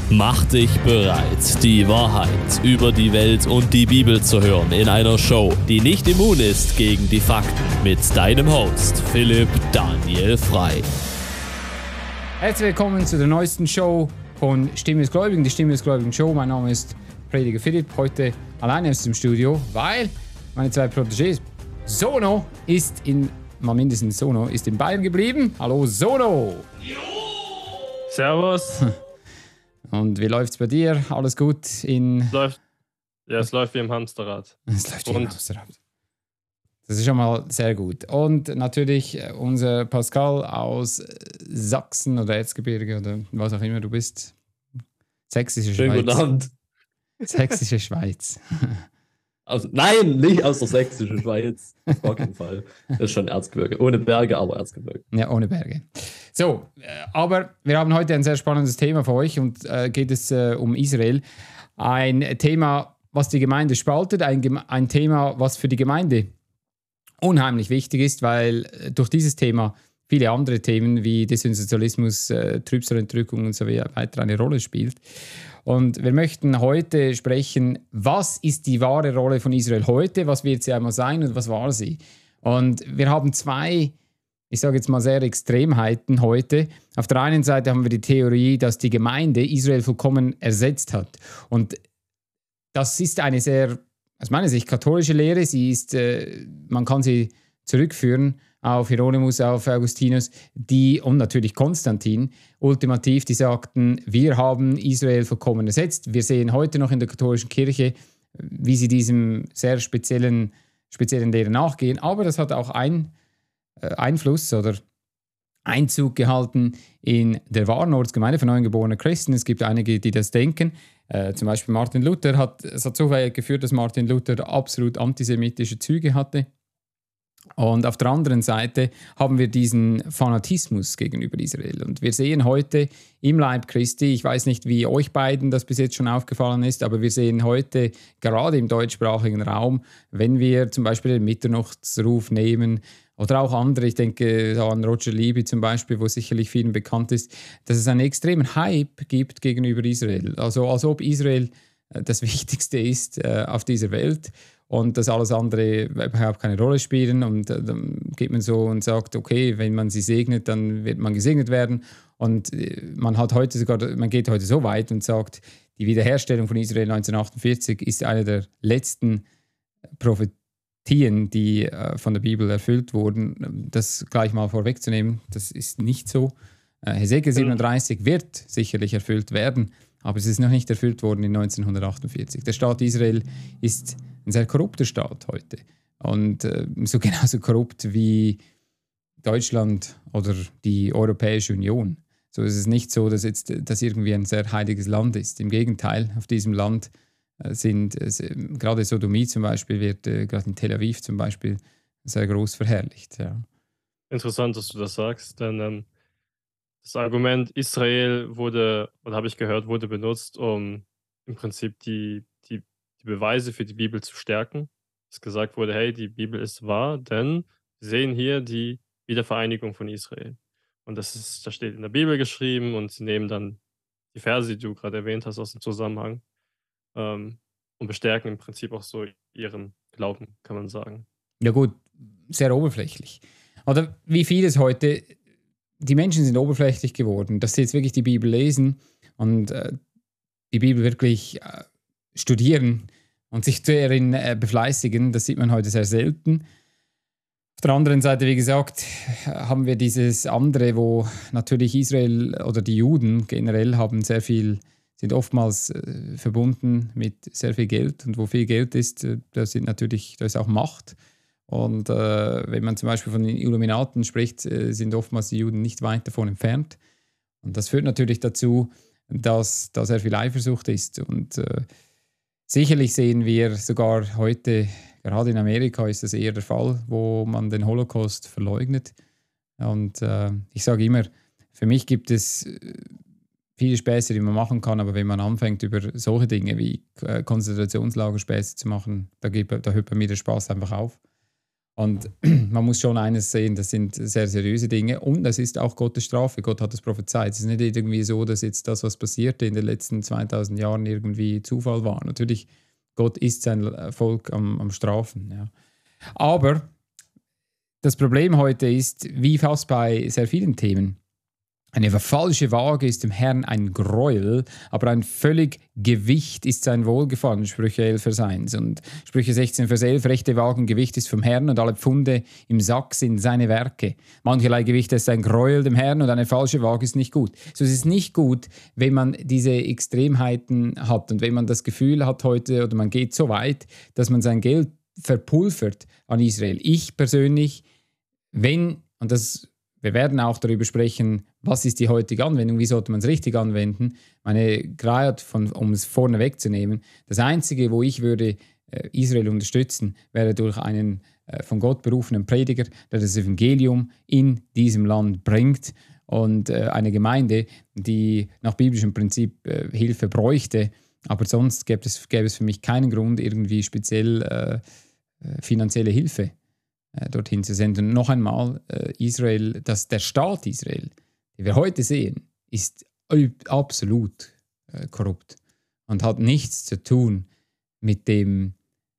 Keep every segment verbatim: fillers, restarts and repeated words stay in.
Mach dich bereit, die Wahrheit über die Welt und die Bibel zu hören in einer Show, die nicht immun ist gegen die Fakten, mit deinem Host Philipp Daniel Frei. Herzlich willkommen zu der neuesten Show von Stimme des Gläubigen, die Stimme des Gläubigen Show. Mein Name ist Prediger Philipp, heute alleine aus dem Studio, weil meine zwei Protégés, Sono ist in, mal mindestens Sono, ist in Bayern geblieben. Hallo Sono! Servus! Und wie läuft's bei dir? Alles gut in... Es läuft, ja, es läuft wie im Hamsterrad. Es läuft wie im Und- Hamsterrad. Das ist schon mal sehr gut. Und natürlich unser Pascal aus Sachsen oder Erzgebirge oder was auch immer du bist. Sächsische Schönen Schweiz. guten Abend. Sächsische Schweiz. Also, nein, nicht aus der sächsischen Schweiz. Auf gar keinen Fall. Das ist schon Erzgebirge. Ohne Berge, aber Erzgebirge. Ja, ohne Berge. So, äh, aber wir haben heute ein sehr spannendes Thema für euch und äh, geht es äh, um Israel. Ein Thema, was die Gemeinde spaltet, ein, Geme- ein Thema, was für die Gemeinde unheimlich wichtig ist, weil äh, durch dieses Thema viele andere Themen wie Desensationalismus, äh, Trübsalentrückung und so weiter eine Rolle spielt. Und wir möchten heute sprechen, was ist die wahre Rolle von Israel heute, was wird sie einmal sein und was war sie? Und wir haben zwei, ich sage jetzt mal sehr Extremheiten heute. Auf der einen Seite haben wir die Theorie, dass die Gemeinde Israel vollkommen ersetzt hat. Und das ist eine sehr, aus meiner Sicht, katholische Lehre. Sie ist, äh, man kann sie zurückführen auf Hieronymus, auf Augustinus, die und natürlich Konstantin, ultimativ, die sagten, wir haben Israel vollkommen ersetzt. Wir sehen heute noch in der katholischen Kirche, wie sie diesem sehr speziellen, speziellen Lehre nachgehen. Aber das hat auch ein, äh, Einfluss oder Einzug gehalten in der wahren Ortsgemeinde von neugeborenen Christen. Es gibt einige, die das denken. Äh, zum Beispiel Martin Luther hat, es hat so weit geführt, dass Martin Luther absolut antisemitische Züge hatte. Und auf der anderen Seite haben wir diesen Fanatismus gegenüber Israel. Und wir sehen heute im Leib Christi, ich weiß nicht, wie euch beiden das bis jetzt schon aufgefallen ist, aber wir sehen heute gerade im deutschsprachigen Raum, wenn wir zum Beispiel den Mitternachtsruf nehmen oder auch andere, ich denke an Roger Libby zum Beispiel, wo sicherlich vielen bekannt ist, dass es einen extremen Hype gibt gegenüber Israel. Also als ob Israel äh, das Wichtigste ist äh, auf dieser Welt. Und dass alles andere überhaupt keine Rolle spielen. Und äh, dann geht man so und sagt, okay, wenn man sie segnet, dann wird man gesegnet werden. Und äh, man hat heute sogar, man geht heute so weit und sagt, die Wiederherstellung von Israel neunzehnhundertachtundvierzig ist eine der letzten Prophetien, die äh, von der Bibel erfüllt wurden. Das gleich mal vorwegzunehmen, das ist nicht so. Äh, Hesekiel siebenunddreißig wird sicherlich erfüllt werden, aber es ist noch nicht erfüllt worden in neunzehnhundertachtundvierzig. Der Staat Israel ist ein sehr korrupter Staat heute. Und äh, so genauso korrupt wie Deutschland oder die Europäische Union. So ist es nicht so, dass jetzt das irgendwie ein sehr heiliges Land ist. Im Gegenteil, auf diesem Land äh, sind, äh, gerade Sodomie zum Beispiel, wird äh, gerade in Tel Aviv zum Beispiel sehr groß verherrlicht. Ja. Interessant, dass du das sagst, denn ähm, das Argument Israel wurde, oder habe ich gehört, wurde benutzt, um im Prinzip die, die, die Beweise für die Bibel zu stärken. Dass gesagt wurde, hey, die Bibel ist wahr, denn wir sehen hier die Wiedervereinigung von Israel. Und das ist, das steht in der Bibel geschrieben und sie nehmen dann die Verse, die du gerade erwähnt hast, aus dem Zusammenhang ähm, und bestärken im Prinzip auch so ihren Glauben, kann man sagen. Ja gut, sehr oberflächlich. Oder wie vieles heute, die Menschen sind oberflächlich geworden, dass sie jetzt wirklich die Bibel lesen und äh, die Bibel wirklich äh, studieren und sich darin äh, befleißigen, das sieht man heute sehr selten. Auf der anderen Seite, wie gesagt, haben wir dieses andere, wo natürlich Israel oder die Juden generell haben sehr viel, sind oftmals äh, verbunden mit sehr viel Geld und wo viel Geld ist, äh, da sind natürlich, da ist auch Macht. Und äh, wenn man zum Beispiel von den Illuminaten spricht, äh, sind oftmals die Juden nicht weit davon entfernt. Und das führt natürlich dazu, dass da sehr viel Eifersucht ist. Und äh, sicherlich sehen wir sogar heute, gerade in Amerika ist das eher der Fall, wo man den Holocaust verleugnet. Und äh, ich sage immer, für mich gibt es äh, viele Späße, die man machen kann, aber wenn man anfängt, über solche Dinge wie äh, Konzentrationslagerspäße zu machen, da, geht, da hört bei mir der Spaß einfach auf. Und man muss schon eines sehen, das sind sehr seriöse Dinge und das ist auch Gottes Strafe. Gott hat es prophezeit. Es ist nicht irgendwie so, dass jetzt das, was passierte in den letzten zweitausend Jahren, irgendwie Zufall war. Natürlich, Gott ist sein Volk am, am Strafen. Ja. Aber das Problem heute ist, wie fast bei sehr vielen Themen, eine falsche Waage ist dem Herrn ein Gräuel, aber ein völlig Gewicht ist sein Wohlgefallen, Sprüche elf, Vers eins. Und Sprüche sechzehn, Vers elf, rechte Wagen, Gewicht ist vom Herrn und alle Pfunde im Sack sind seine Werke. Mancherlei Gewicht ist ein Gräuel dem Herrn und eine falsche Waage ist nicht gut. So, es ist nicht gut, wenn man diese Extremheiten hat und wenn man das Gefühl hat heute oder man geht so weit, dass man sein Geld verpulvert an Israel. Ich persönlich, wenn, und das wir werden auch darüber sprechen, was ist die heutige Anwendung, wie sollte man es richtig anwenden. Meine gerade, von, um es vorne wegzunehmen, das Einzige, wo ich würde äh, Israel unterstützen, wäre durch einen äh, von Gott berufenen Prediger, der das Evangelium in diesem Land bringt und äh, eine Gemeinde, die nach biblischem Prinzip äh, Hilfe bräuchte. Aber sonst gäbe es, gäbe es für mich keinen Grund, irgendwie speziell äh, finanzielle Hilfe dorthin zu senden. Und noch einmal, äh, Israel, das, der Staat Israel, den wir heute sehen, ist absolut äh, korrupt und hat nichts zu tun mit dem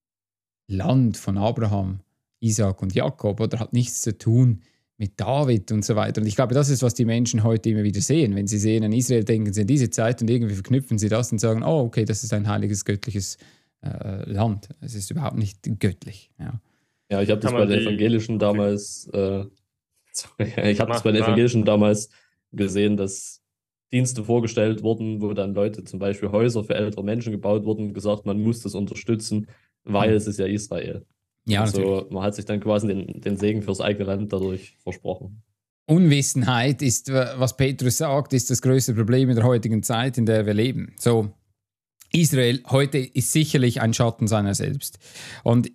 Land von Abraham, Isaac und Jakob oder hat nichts zu tun mit David und so weiter. Und ich glaube, das ist, was die Menschen heute immer wieder sehen. Wenn sie sehen, an Israel denken sie in diese Zeit und irgendwie verknüpfen sie das und sagen, oh, okay, das ist ein heiliges, göttliches äh, Land. Es ist überhaupt nicht göttlich, ja. Ja, ich habe das bei den Evangelischen damals, äh, sorry, ich habe das bei den Evangelischen damals gesehen, dass Dienste vorgestellt wurden, wo dann Leute, zum Beispiel Häuser für ältere Menschen gebaut wurden und gesagt, man muss das unterstützen, weil mhm. es ist ja Israel. Ja, also man hat sich dann quasi den, den Segen fürs eigene Land dadurch versprochen. Unwissenheit ist, was Petrus sagt, ist das größte Problem in der heutigen Zeit, in der wir leben. So, Israel heute ist sicherlich ein Schatten seiner selbst. Und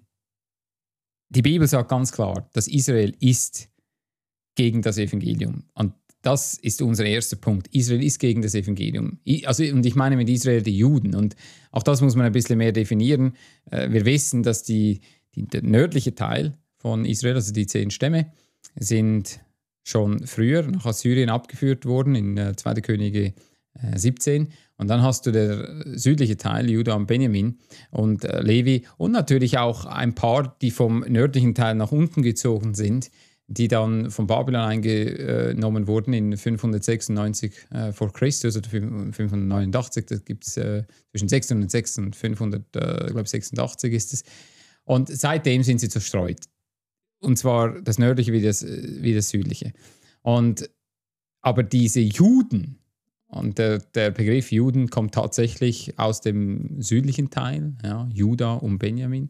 die Bibel sagt ganz klar, dass Israel ist gegen das Evangelium. Und das ist unser erster Punkt. Israel ist gegen das Evangelium. Also, und ich meine mit Israel die Juden. Und auch das muss man ein bisschen mehr definieren. Wir wissen, dass die, die, der nördliche Teil von Israel, also die zehn Stämme, sind schon früher nach Assyrien abgeführt worden, in zweiter Könige siebzehn. Und dann hast du der südliche Teil, Juda und Benjamin und äh, Levi und natürlich auch ein paar, die vom nördlichen Teil nach unten gezogen sind, die dann von Babylon eingenommen wurden in fünfhundertsechsundneunzig äh, vor Christus oder fünfhundertneunundachtzig. Das gibt es äh, zwischen sechshundertsechs und fünfhundertsechsundachtzig ist es. Und seitdem sind sie zerstreut. Und zwar das nördliche wie das, wie das südliche. Und, aber diese Juden, und der, der Begriff Juden kommt tatsächlich aus dem südlichen Teil, ja, Juda und Benjamin.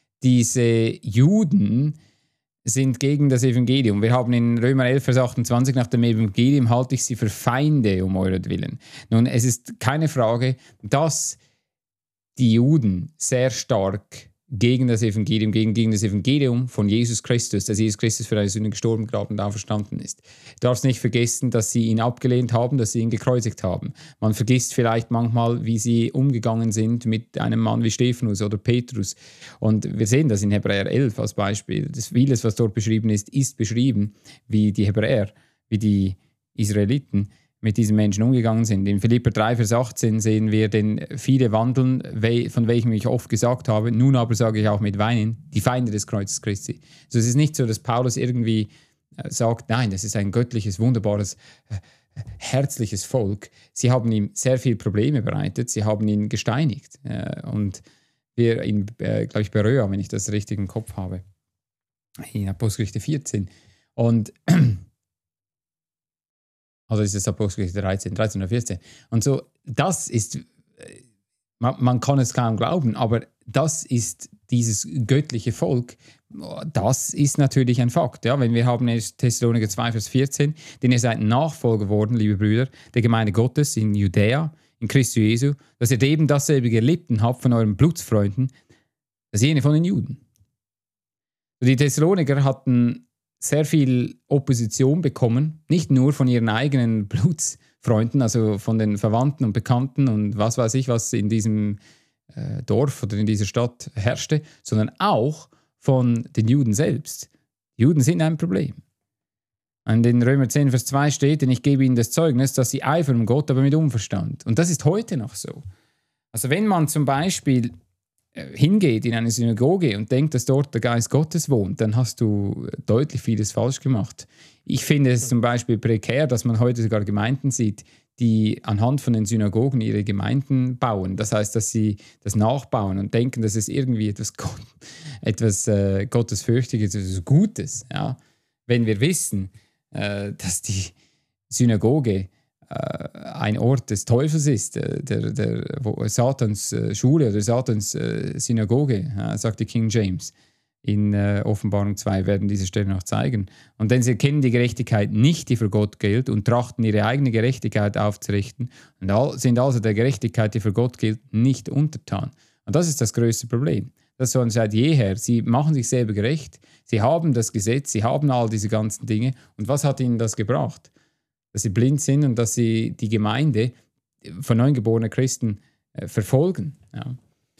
Diese Juden sind gegen das Evangelium. Wir haben in Römer elf, Vers achtundzwanzig, nach dem Evangelium halte ich sie für Feinde um euretwillen. Nun, es ist keine Frage, dass die Juden sehr stark gegen das Evangelium, gegen, gegen das Evangelium von Jesus Christus, dass Jesus Christus für deine Sünden gestorben, begraben und auferstanden ist. Du darfst nicht vergessen, dass sie ihn abgelehnt haben, dass sie ihn gekreuzigt haben. Man vergisst vielleicht manchmal, wie sie umgegangen sind mit einem Mann wie Stephanus oder Petrus. Und wir sehen das in Hebräer elf als Beispiel. Das vieles, was dort beschrieben ist, ist beschrieben, wie die Hebräer, wie die Israeliten mit diesen Menschen umgegangen sind. In Philipper drei, Vers achtzehn sehen wir, denn viele wandeln, von welchem ich oft gesagt habe, nun aber sage ich auch mit Weinen, die Feinde des Kreuzes Christi. Also es ist nicht so, dass Paulus irgendwie sagt, nein, das ist ein göttliches, wunderbares, herzliches Volk. Sie haben ihm sehr viele Probleme bereitet, sie haben ihn gesteinigt. Und wir in, glaube ich, Beröa, wenn ich das richtig im Kopf habe, in Apostelgeschichte vierzehn. Und also ist es Apostelgeschichte dreizehn, dreizehn oder vierzehn. Und so, das ist, man, man kann es kaum glauben, aber das ist dieses göttliche Volk, das ist natürlich ein Fakt. Ja? Wenn wir haben Thessaloniker zwei, Vers vierzehn, denn ihr seid Nachfolger geworden, liebe Brüder, der Gemeinde Gottes in Judäa, in Christus Jesu, dass ihr eben dasselbe gelitten habt von euren Blutsfreunden, als jene von den Juden. Die Thessaloniker hatten sehr viel Opposition bekommen, nicht nur von ihren eigenen Blutsfreunden, also von den Verwandten und Bekannten und was weiß ich, was in diesem äh, Dorf oder in dieser Stadt herrschte, sondern auch von den Juden selbst. Die Juden sind ein Problem. Und in Römer zehn, Vers zwei steht, denn ich gebe ihnen das Zeugnis, dass sie eifern um Gott, aber mit Unverstand. Und das ist heute noch so. Also wenn man zum Beispiel hingeht in eine Synagoge und denkt, dass dort der Geist Gottes wohnt, dann hast du deutlich vieles falsch gemacht. Ich finde es zum Beispiel prekär, dass man heute sogar Gemeinden sieht, die anhand von den Synagogen ihre Gemeinden bauen. Das heißt, dass sie das nachbauen und denken, dass es irgendwie etwas, Gott, etwas äh, Gottesfürchtiges, etwas Gutes. Ja? Wenn wir wissen, äh, dass die Synagoge ein Ort des Teufels ist, der, der, wo Satans Schule oder Satans Synagoge, sagt die King James. In äh, Offenbarung zwei werden diese Stellen noch zeigen. Und denn sie erkennen die Gerechtigkeit nicht, die für Gott gilt, und trachten ihre eigene Gerechtigkeit aufzurichten und all, sind also der Gerechtigkeit, die für Gott gilt, nicht untertan. Und das ist das größte Problem. Das sollen seit jeher. Sie machen sich selber gerecht, sie haben das Gesetz, sie haben all diese ganzen Dinge. Und was hat ihnen das gebracht? Dass sie blind sind und dass sie die Gemeinde von neugeborenen Christen äh, verfolgen. Ja.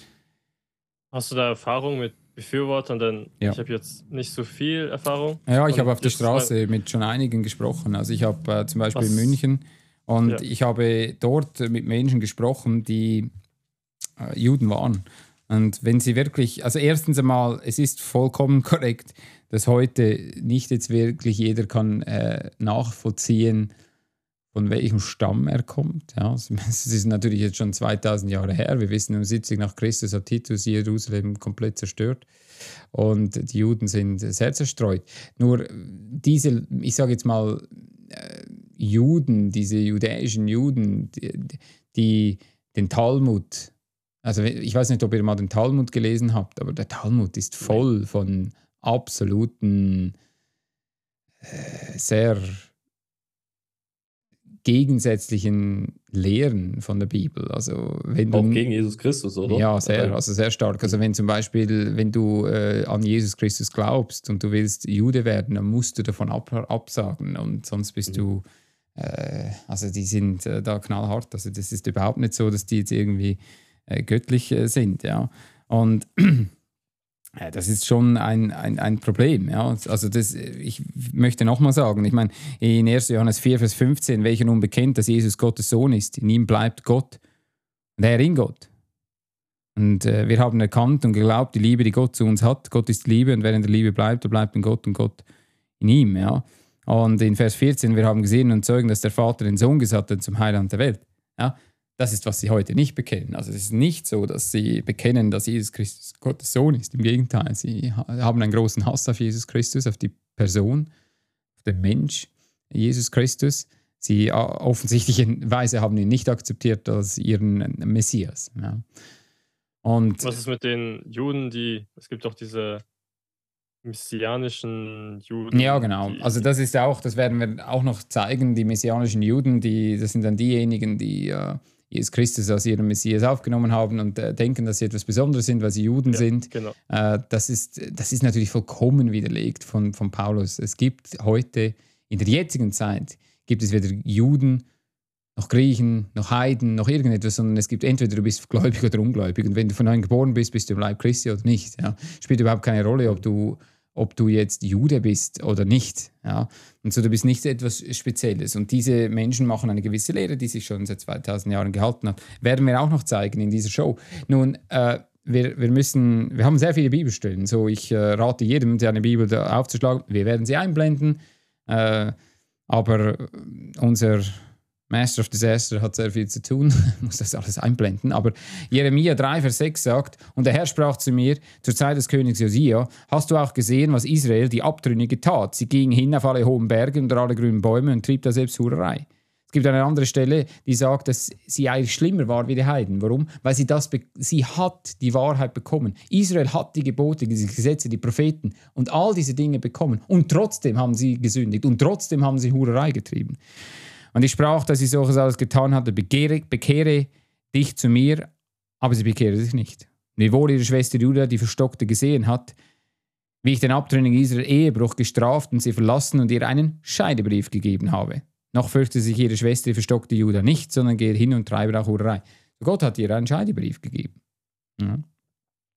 Hast du da Erfahrung mit Befürwortern? Denn ja. ich habe jetzt nicht so viel Erfahrung. Ja, ich habe auf der Straße mit schon einigen gesprochen. Also ich habe äh, zum Beispiel Was? in München und ja. ich habe dort mit Menschen gesprochen, die äh, Juden waren. Und wenn sie wirklich, also erstens einmal, es ist vollkommen korrekt, dass heute nicht jetzt wirklich jeder kann äh, nachvollziehen, von welchem Stamm er kommt. Ja, es ist natürlich jetzt schon zweitausend Jahre her. Wir wissen, um siebzig nach Christus hat Titus Jerusalem komplett zerstört und die Juden sind sehr zerstreut. Nur diese, ich sage jetzt mal, äh, Juden, diese judäischen Juden, die, die den Talmud, also ich weiß nicht, ob ihr mal den Talmud gelesen habt, aber der Talmud ist voll von absoluten, äh, sehr gegensätzlichen Lehren von der Bibel. Also wenn du, auch gegen Jesus Christus, oder? Ja, sehr, also sehr stark. Also wenn zum Beispiel, wenn du äh, an Jesus Christus glaubst und du willst Jude werden, dann musst du davon ab, absagen und sonst bist mhm. du, äh, also die sind äh, da knallhart. Also das ist überhaupt nicht so, dass die jetzt irgendwie äh, göttlich äh, sind, ja. Und ja, das ist schon ein, ein, ein Problem. Ja. Also das, ich möchte nochmal sagen, ich meine, in erster Johannes vier, Vers fünfzehn, welcher nun bekennt, dass Jesus Gottes Sohn ist, in ihm bleibt Gott und er in Gott. Und äh, wir haben erkannt und geglaubt, die Liebe, die Gott zu uns hat. Gott ist Liebe und wer in der Liebe bleibt, der bleibt in Gott und Gott in ihm. Ja. Und in Vers vierzehn, wir haben gesehen und zeugen, dass der Vater den Sohn gesandt hat zum Heiland der Welt. Ja. Das ist, was sie heute nicht bekennen. Also es ist nicht so, dass sie bekennen, dass Jesus Christus Gottes Sohn ist. Im Gegenteil, sie haben einen großen Hass auf Jesus Christus, auf die Person, auf den Mensch Jesus Christus. Sie offensichtlicherweise haben ihn nicht akzeptiert als ihren Messias. Ja. Und was ist mit den Juden, die, es gibt doch diese messianischen Juden. Ja, genau. Also das ist auch, das werden wir auch noch zeigen, die messianischen Juden, die, das sind dann diejenigen, die äh, Jesus Christus als ihren Messias aufgenommen haben und äh, denken, dass sie etwas Besonderes sind, weil sie Juden ja, sind. Genau. Äh, das ist, das ist natürlich vollkommen widerlegt von, von Paulus. Es gibt heute, in der jetzigen Zeit, gibt es weder Juden, noch Griechen, noch Heiden, noch irgendetwas, sondern es gibt entweder du bist gläubig oder ungläubig. Und wenn du von neuem geboren bist, bist du im Leib Christi oder nicht. Ja. Spielt überhaupt keine Rolle, ob du ob du jetzt Jude bist oder nicht. Ja? Und so, du bist nicht etwas Spezielles. Und diese Menschen machen eine gewisse Lehre, die sich schon seit zweitausend Jahren gehalten hat. Werden wir auch noch zeigen in dieser Show. Nun, äh, wir, wir müssen, wir haben sehr viele Bibelstellen. So, ich äh, rate jedem, der eine Bibel da aufzuschlagen. Wir werden sie einblenden. Äh, aber unser Master of Disaster hat sehr viel zu tun, muss das alles einblenden. Aber Jeremia drei, Vers sechs sagt, und der Herr sprach zu mir, zur Zeit des Königs Josia, hast du auch gesehen, was Israel, die Abtrünnige, tat? Sie gingen hin auf alle hohen Berge und alle grünen Bäume und trieb da selbst Hurerei. Es gibt eine andere Stelle, die sagt, dass sie eigentlich schlimmer war wie die Heiden. Warum? Weil sie das, sie hat die Wahrheit bekommen. Israel hat die Gebote, die Gesetze, die Propheten und all diese Dinge bekommen. Und trotzdem haben sie gesündigt und trotzdem haben sie Hurerei getrieben. Und ich sprach, dass sie solches alles getan hatte, bekehre, bekehre dich zu mir, aber sie bekehre sich nicht. Und wiewohl ihre Schwester Judah, die Verstockte, gesehen hat, wie ich den Abtrünnigen Israel Ehebruch gestraft und sie verlassen und ihr einen Scheidebrief gegeben habe. Noch fürchte sich ihre Schwester, die verstockte Judah, nicht, sondern gehe hin und treibe auch Hurerei. Gott hat ihr einen Scheidebrief gegeben. Ja.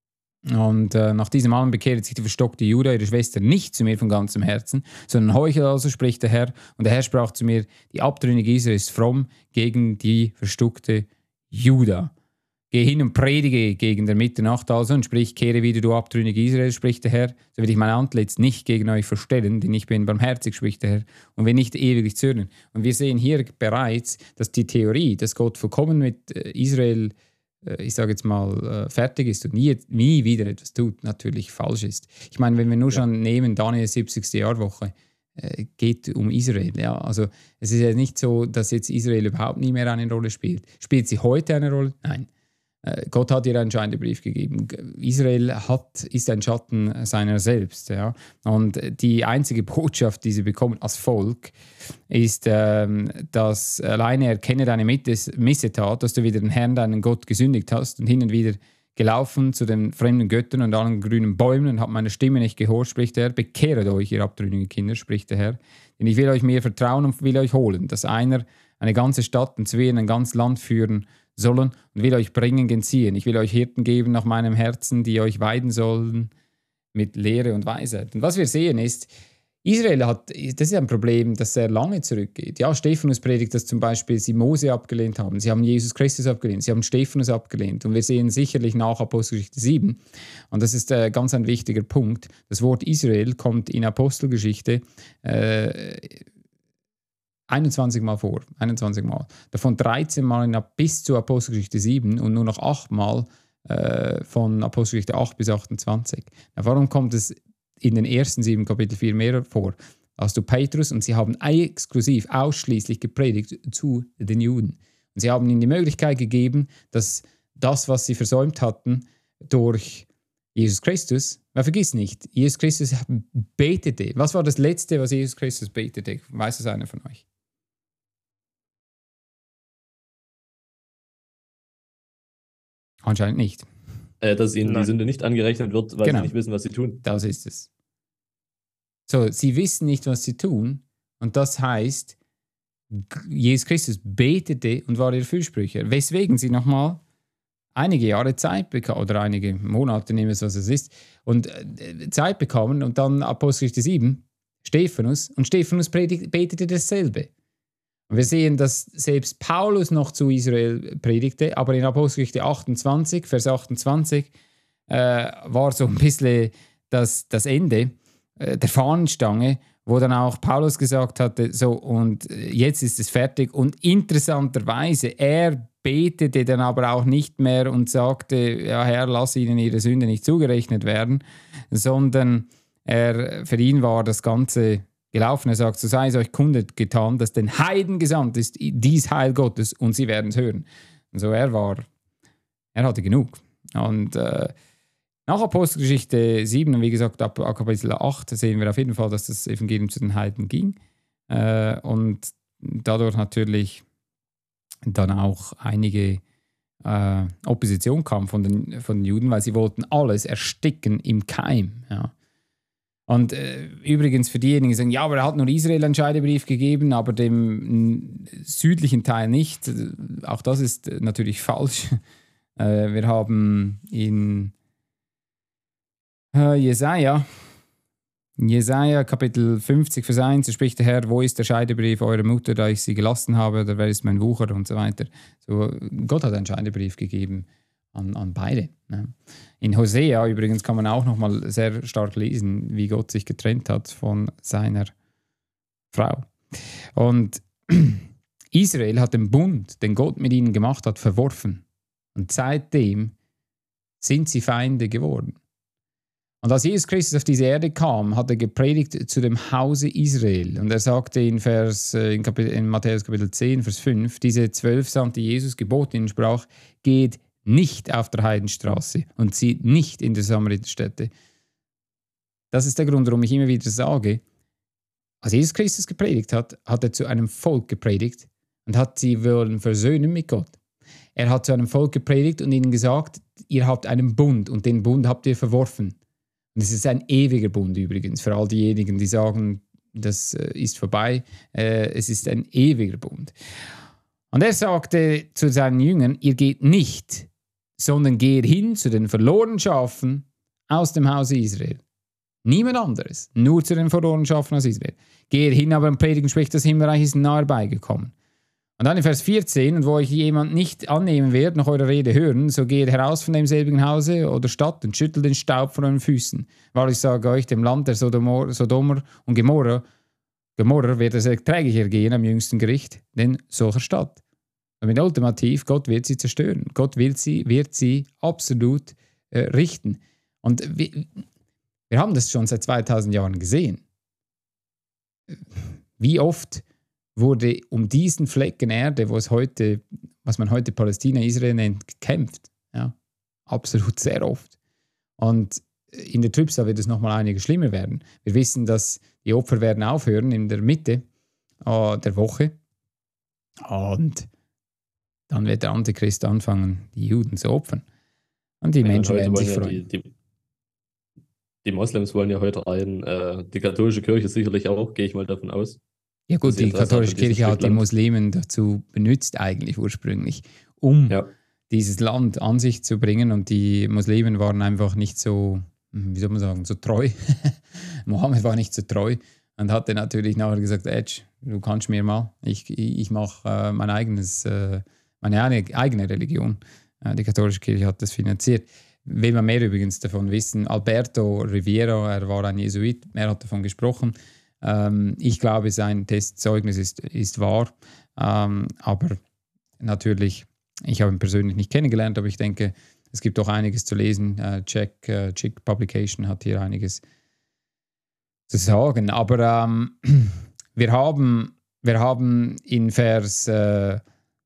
Und äh, nach diesem allem bekehret sich die verstockte Juda, ihre Schwester, nicht zu mir von ganzem Herzen, sondern heuchelt also, spricht der Herr. Und der Herr sprach zu mir, die Abtrünnige Israel ist fromm gegen die verstockte Juda. Geh hin und predige gegen der Mitternacht also und sprich, kehre wieder, du Abtrünnige Israel, spricht der Herr, so will ich mein Antlitz nicht gegen euch verstellen, denn ich bin barmherzig, spricht der Herr, und will nicht ewiglich zürnen. Und wir sehen hier bereits, dass die Theorie, dass Gott vollkommen mit Israel, ich sage jetzt mal, fertig ist und nie, nie wieder etwas tut, natürlich falsch ist. Ich meine, wenn wir nur ja. schon nehmen, Daniel siebzigste Jahrwoche, äh, geht um Israel. Ja? Also es ist ja nicht so, dass jetzt Israel überhaupt nie mehr eine Rolle spielt. Spielt sie heute eine Rolle? Nein. Äh, Gott hat ihr einen Scheinderbrief gegeben. Israel hat, ist ein Schatten seiner selbst. Ja? Und die einzige Botschaft, die sie bekommen als Volk, ist, ähm, dass alleine erkenne deine Missetat, dass du wieder den Herrn, deinen Gott, gesündigt hast und hin und wieder gelaufen zu den fremden Göttern und allen grünen Bäumen und habt meine Stimme nicht gehört, spricht der Herr. Bekehret euch, ihr abtrünnigen Kinder, spricht der Herr. Denn ich will euch mehr vertrauen und will euch holen, dass einer eine ganze Stadt und zwei in ein ganzes Land führen sollen und will euch bringen gen Zion. Ich will euch Hirten geben nach meinem Herzen, die euch weiden sollen mit Lehre und Weisheit. Und was wir sehen ist, Israel hat, das ist ein Problem, das sehr lange zurückgeht. Ja, Stephanus predigt, dass zum Beispiel sie Mose abgelehnt haben, sie haben Jesus Christus abgelehnt, sie haben Stephanus abgelehnt. Und wir sehen sicherlich nach Apostelgeschichte sieben, und das ist äh, ganz ein wichtiger Punkt, das Wort Israel kommt in Apostelgeschichte äh, einundzwanzig Mal vor, einundzwanzig Mal. Davon dreizehn Mal in, bis zu Apostelgeschichte sieben und nur noch acht Mal äh, von Apostelgeschichte acht bis achtundzwanzig. Na, warum kommt es in den ersten sieben Kapitel viel mehr vor als du Petrus, und sie haben exklusiv, ausschließlich gepredigt zu den Juden. Und sie haben ihnen die Möglichkeit gegeben, dass das, was sie versäumt hatten, durch Jesus Christus, man vergiss nicht, Jesus Christus betete. Was war das Letzte, was Jesus Christus betete? Weiß es einer von euch? Anscheinend nicht. Äh, dass ihnen Nein. die Sünde nicht angerechnet wird, weil genau. sie nicht wissen, was sie tun. Das ist es. So, sie wissen nicht, was sie tun, und das heißt, Jesus Christus betete und war ihr Fürsprecher, weswegen sie nochmal einige Jahre Zeit bekamen, oder einige Monate, nehmen wir es, was es ist, und äh, Zeit bekamen, und dann Apostelgeschichte sieben, Stephanus, und Stephanus predigt, betete dasselbe. Und wir sehen, dass selbst Paulus noch zu Israel predigte, aber in Apostelgeschichte achtundzwanzig, Vers achtundzwanzig, äh, war so ein bisschen das, das Ende äh, der Fahnenstange, wo dann auch Paulus gesagt hatte, so, und jetzt ist es fertig. Und interessanterweise, er betete dann aber auch nicht mehr und sagte, ja Herr, lass ihnen ihre Sünde nicht zugerechnet werden, sondern er, für ihn war das Ganze gelaufen. Er sagt, so sei es euch kundgetan, dass den Heiden gesandt ist, dies Heil Gottes, und sie werden es hören. Und so er war, er hatte genug. Und äh, nach Apostelgeschichte sieben, und wie gesagt, ab Kapitel acht, sehen wir auf jeden Fall, dass das Evangelium zu den Heiden ging. Äh, und dadurch natürlich dann auch einige äh, Opposition kam von den, von den Juden, weil sie wollten alles ersticken im Keim. Ja. Und äh, übrigens für diejenigen, die sagen, ja, aber er hat nur Israel einen Scheidebrief gegeben, aber dem südlichen Teil nicht. Auch das ist natürlich falsch. Äh, wir haben in äh, Jesaja, Jesaja Kapitel fünfzig, Vers eins, da spricht der Herr, wo ist der Scheidebrief eurer Mutter, da ich sie gelassen habe, oder wer ist mein Wucher und so weiter. So, Gott hat einen Scheidebrief gegeben an, an beide. Ne? In Hosea übrigens kann man auch nochmal sehr stark lesen, wie Gott sich getrennt hat von seiner Frau. Und Israel hat den Bund, den Gott mit ihnen gemacht hat, verworfen. Und seitdem sind sie Feinde geworden. Und als Jesus Christus auf diese Erde kam, hat er gepredigt zu dem Hause Israel. Und er sagte in, Vers, in, Kapitel, in Matthäus Kapitel zehn, Vers fünf, diese zwölf sandte Jesus, gebot ihnen, sprach, geht nicht auf der Heidenstraße und zieht nicht in die Samariterstädte. Das ist der Grund, warum ich immer wieder sage, als Jesus Christus gepredigt hat, hat er zu einem Volk gepredigt und hat sie wollen versöhnen mit Gott. Er hat zu einem Volk gepredigt und ihnen gesagt, ihr habt einen Bund und den Bund habt ihr verworfen. Und es ist ein ewiger Bund übrigens, für all diejenigen, die sagen, das ist vorbei. Es ist ein ewiger Bund. Und er sagte zu seinen Jüngern, ihr geht nicht, sondern geht hin zu den verlorenen Schafen aus dem Hause Israel. Niemand anderes. Nur zu den verlorenen Schafen aus Israel. Geht hin, aber und predigt und spricht, das Himmelreich ist nahe beigekommen. Und dann in Vers vierzehn, und wo euch jemand nicht annehmen wird, nach eurer Rede hören, so geht heraus von demselbigen Hause oder Stadt und schüttelt den Staub von euren Füßen. Weil ich sage euch, dem Land der Sodomer, Sodomer und Gomorra, Gomorra wird es erträglicher gehen am jüngsten Gericht, denn solcher Stadt. Damit ultimativ, Gott wird sie zerstören. Gott will sie, wird sie absolut äh, richten. Und wir, wir haben das schon seit zweitausend Jahren gesehen. Wie oft wurde um diesen Flecken Erde, wo es heute, was man heute Palästina, Israel nennt, gekämpft. Ja, absolut sehr oft. Und in der Trübsal wird es nochmal einiges schlimmer werden. Wir wissen, dass die Opfer werden aufhören in der Mitte äh, der Woche. Und dann wird der Antichrist anfangen, die Juden zu opfern. Und die ja, Menschen werden sich freuen. Ja die, die, die Moslems wollen ja heute rein, äh, die katholische Kirche sicherlich auch, gehe ich mal davon aus. Ja gut, die katholische Kirche hat die Muslimen dazu benutzt eigentlich ursprünglich, um ja. dieses Land an sich zu bringen, und die Muslimen waren einfach nicht so, wie soll man sagen, so treu. Mohammed war nicht so treu und hatte natürlich nachher gesagt, Edge, du kannst mir mal, ich, ich mache äh, mein eigenes, äh, meine eigene Religion. Äh, die katholische Kirche hat das finanziert. Will man mehr übrigens davon wissen, Alberto Riviera, er war ein Jesuit, er hat davon gesprochen. Ähm, ich glaube, sein Testzeugnis ist, ist wahr, ähm, aber natürlich, ich habe ihn persönlich nicht kennengelernt, aber ich denke, es gibt auch einiges zu lesen. Äh, Check, äh, Chick Publication hat hier einiges zu sagen, aber ähm, wir, haben, wir haben in Vers äh,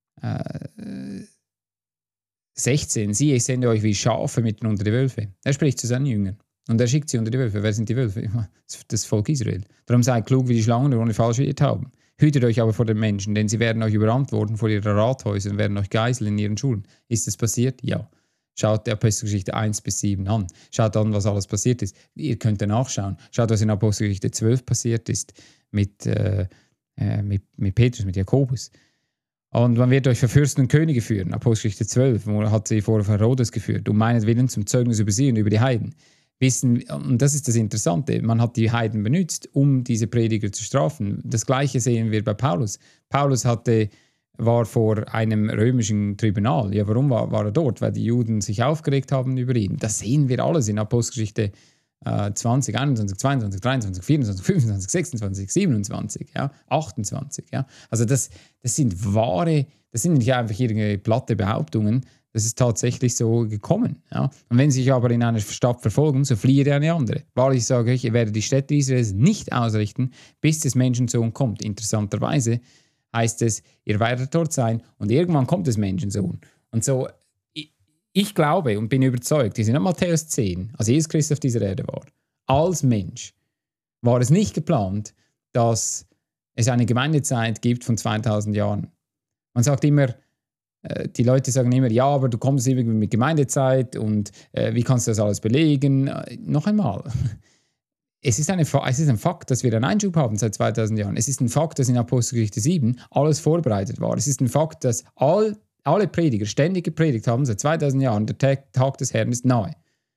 äh, sechzehn, siehe, ich sende euch wie Schafe mitten unter die Wölfe. Er spricht zu seinen Jüngern. Und er schickt sie unter die Wölfe. Wer sind die Wölfe? Das Volk Israel. Darum seid klug wie die Schlangen und ohne falsche Tauben. Hütet euch aber vor den Menschen, denn sie werden euch überantworten vor ihren Rathäusern und werden euch geißeln in ihren Schulen. Ist das passiert? Ja. Schaut die Apostelgeschichte eins bis sieben an. Schaut an, was alles passiert ist. Ihr könnt nachschauen. Schaut, was in Apostelgeschichte zwölf passiert ist mit, äh, mit, mit Petrus, mit Jakobus. Und man wird euch für Fürsten und Könige führen. Apostelgeschichte zwölf, wo hat sie vor Herodes geführt, um meinetwillen zum Zeugnis über sie und über die Heiden. Wissen, und das ist das Interessante, man hat die Heiden benutzt, um diese Prediger zu strafen. Das Gleiche sehen wir bei Paulus. Paulus hatte, war vor einem römischen Tribunal. Ja, warum war, war er dort? Weil die Juden sich aufgeregt haben über ihn. Das sehen wir alles in Apostelgeschichte äh, zwanzig, einundzwanzig, zweiundzwanzig, dreiundzwanzig, vierundzwanzig, fünfundzwanzig, sechsundzwanzig, siebenundzwanzig, ja, achtundzwanzig. Ja. Also das, das sind wahre, das sind nicht einfach irgendwelche platte Behauptungen. Das ist tatsächlich so gekommen. Ja. Und wenn sie sich aber in einer Stadt verfolgen, so fliehe der eine andere. Wahrlich sage ich, ihr werdet die Städte Israels nicht ausrichten, bis des Menschensohn kommt. Interessanterweise heißt es, ihr werdet dort sein und irgendwann kommt des Menschensohn. Und so, ich, ich glaube und bin überzeugt, die sind in Matthäus zehn, als Jesus Christus auf dieser Erde war, als Mensch, war es nicht geplant, dass es eine Gemeindezeit gibt von zweitausend Jahren. Man sagt immer, die Leute sagen immer, ja, aber du kommst irgendwie mit Gemeindezeit und äh, wie kannst du das alles belegen? Äh, noch einmal, es ist, eine, es ist ein Fakt, dass wir einen Einschub haben seit zweitausend Jahren. Es ist ein Fakt, dass in Apostelgeschichte sieben alles vorbereitet war. Es ist ein Fakt, dass all, alle Prediger ständig gepredigt haben seit zweitausend Jahren, der Tag, Tag des Herrn ist nahe.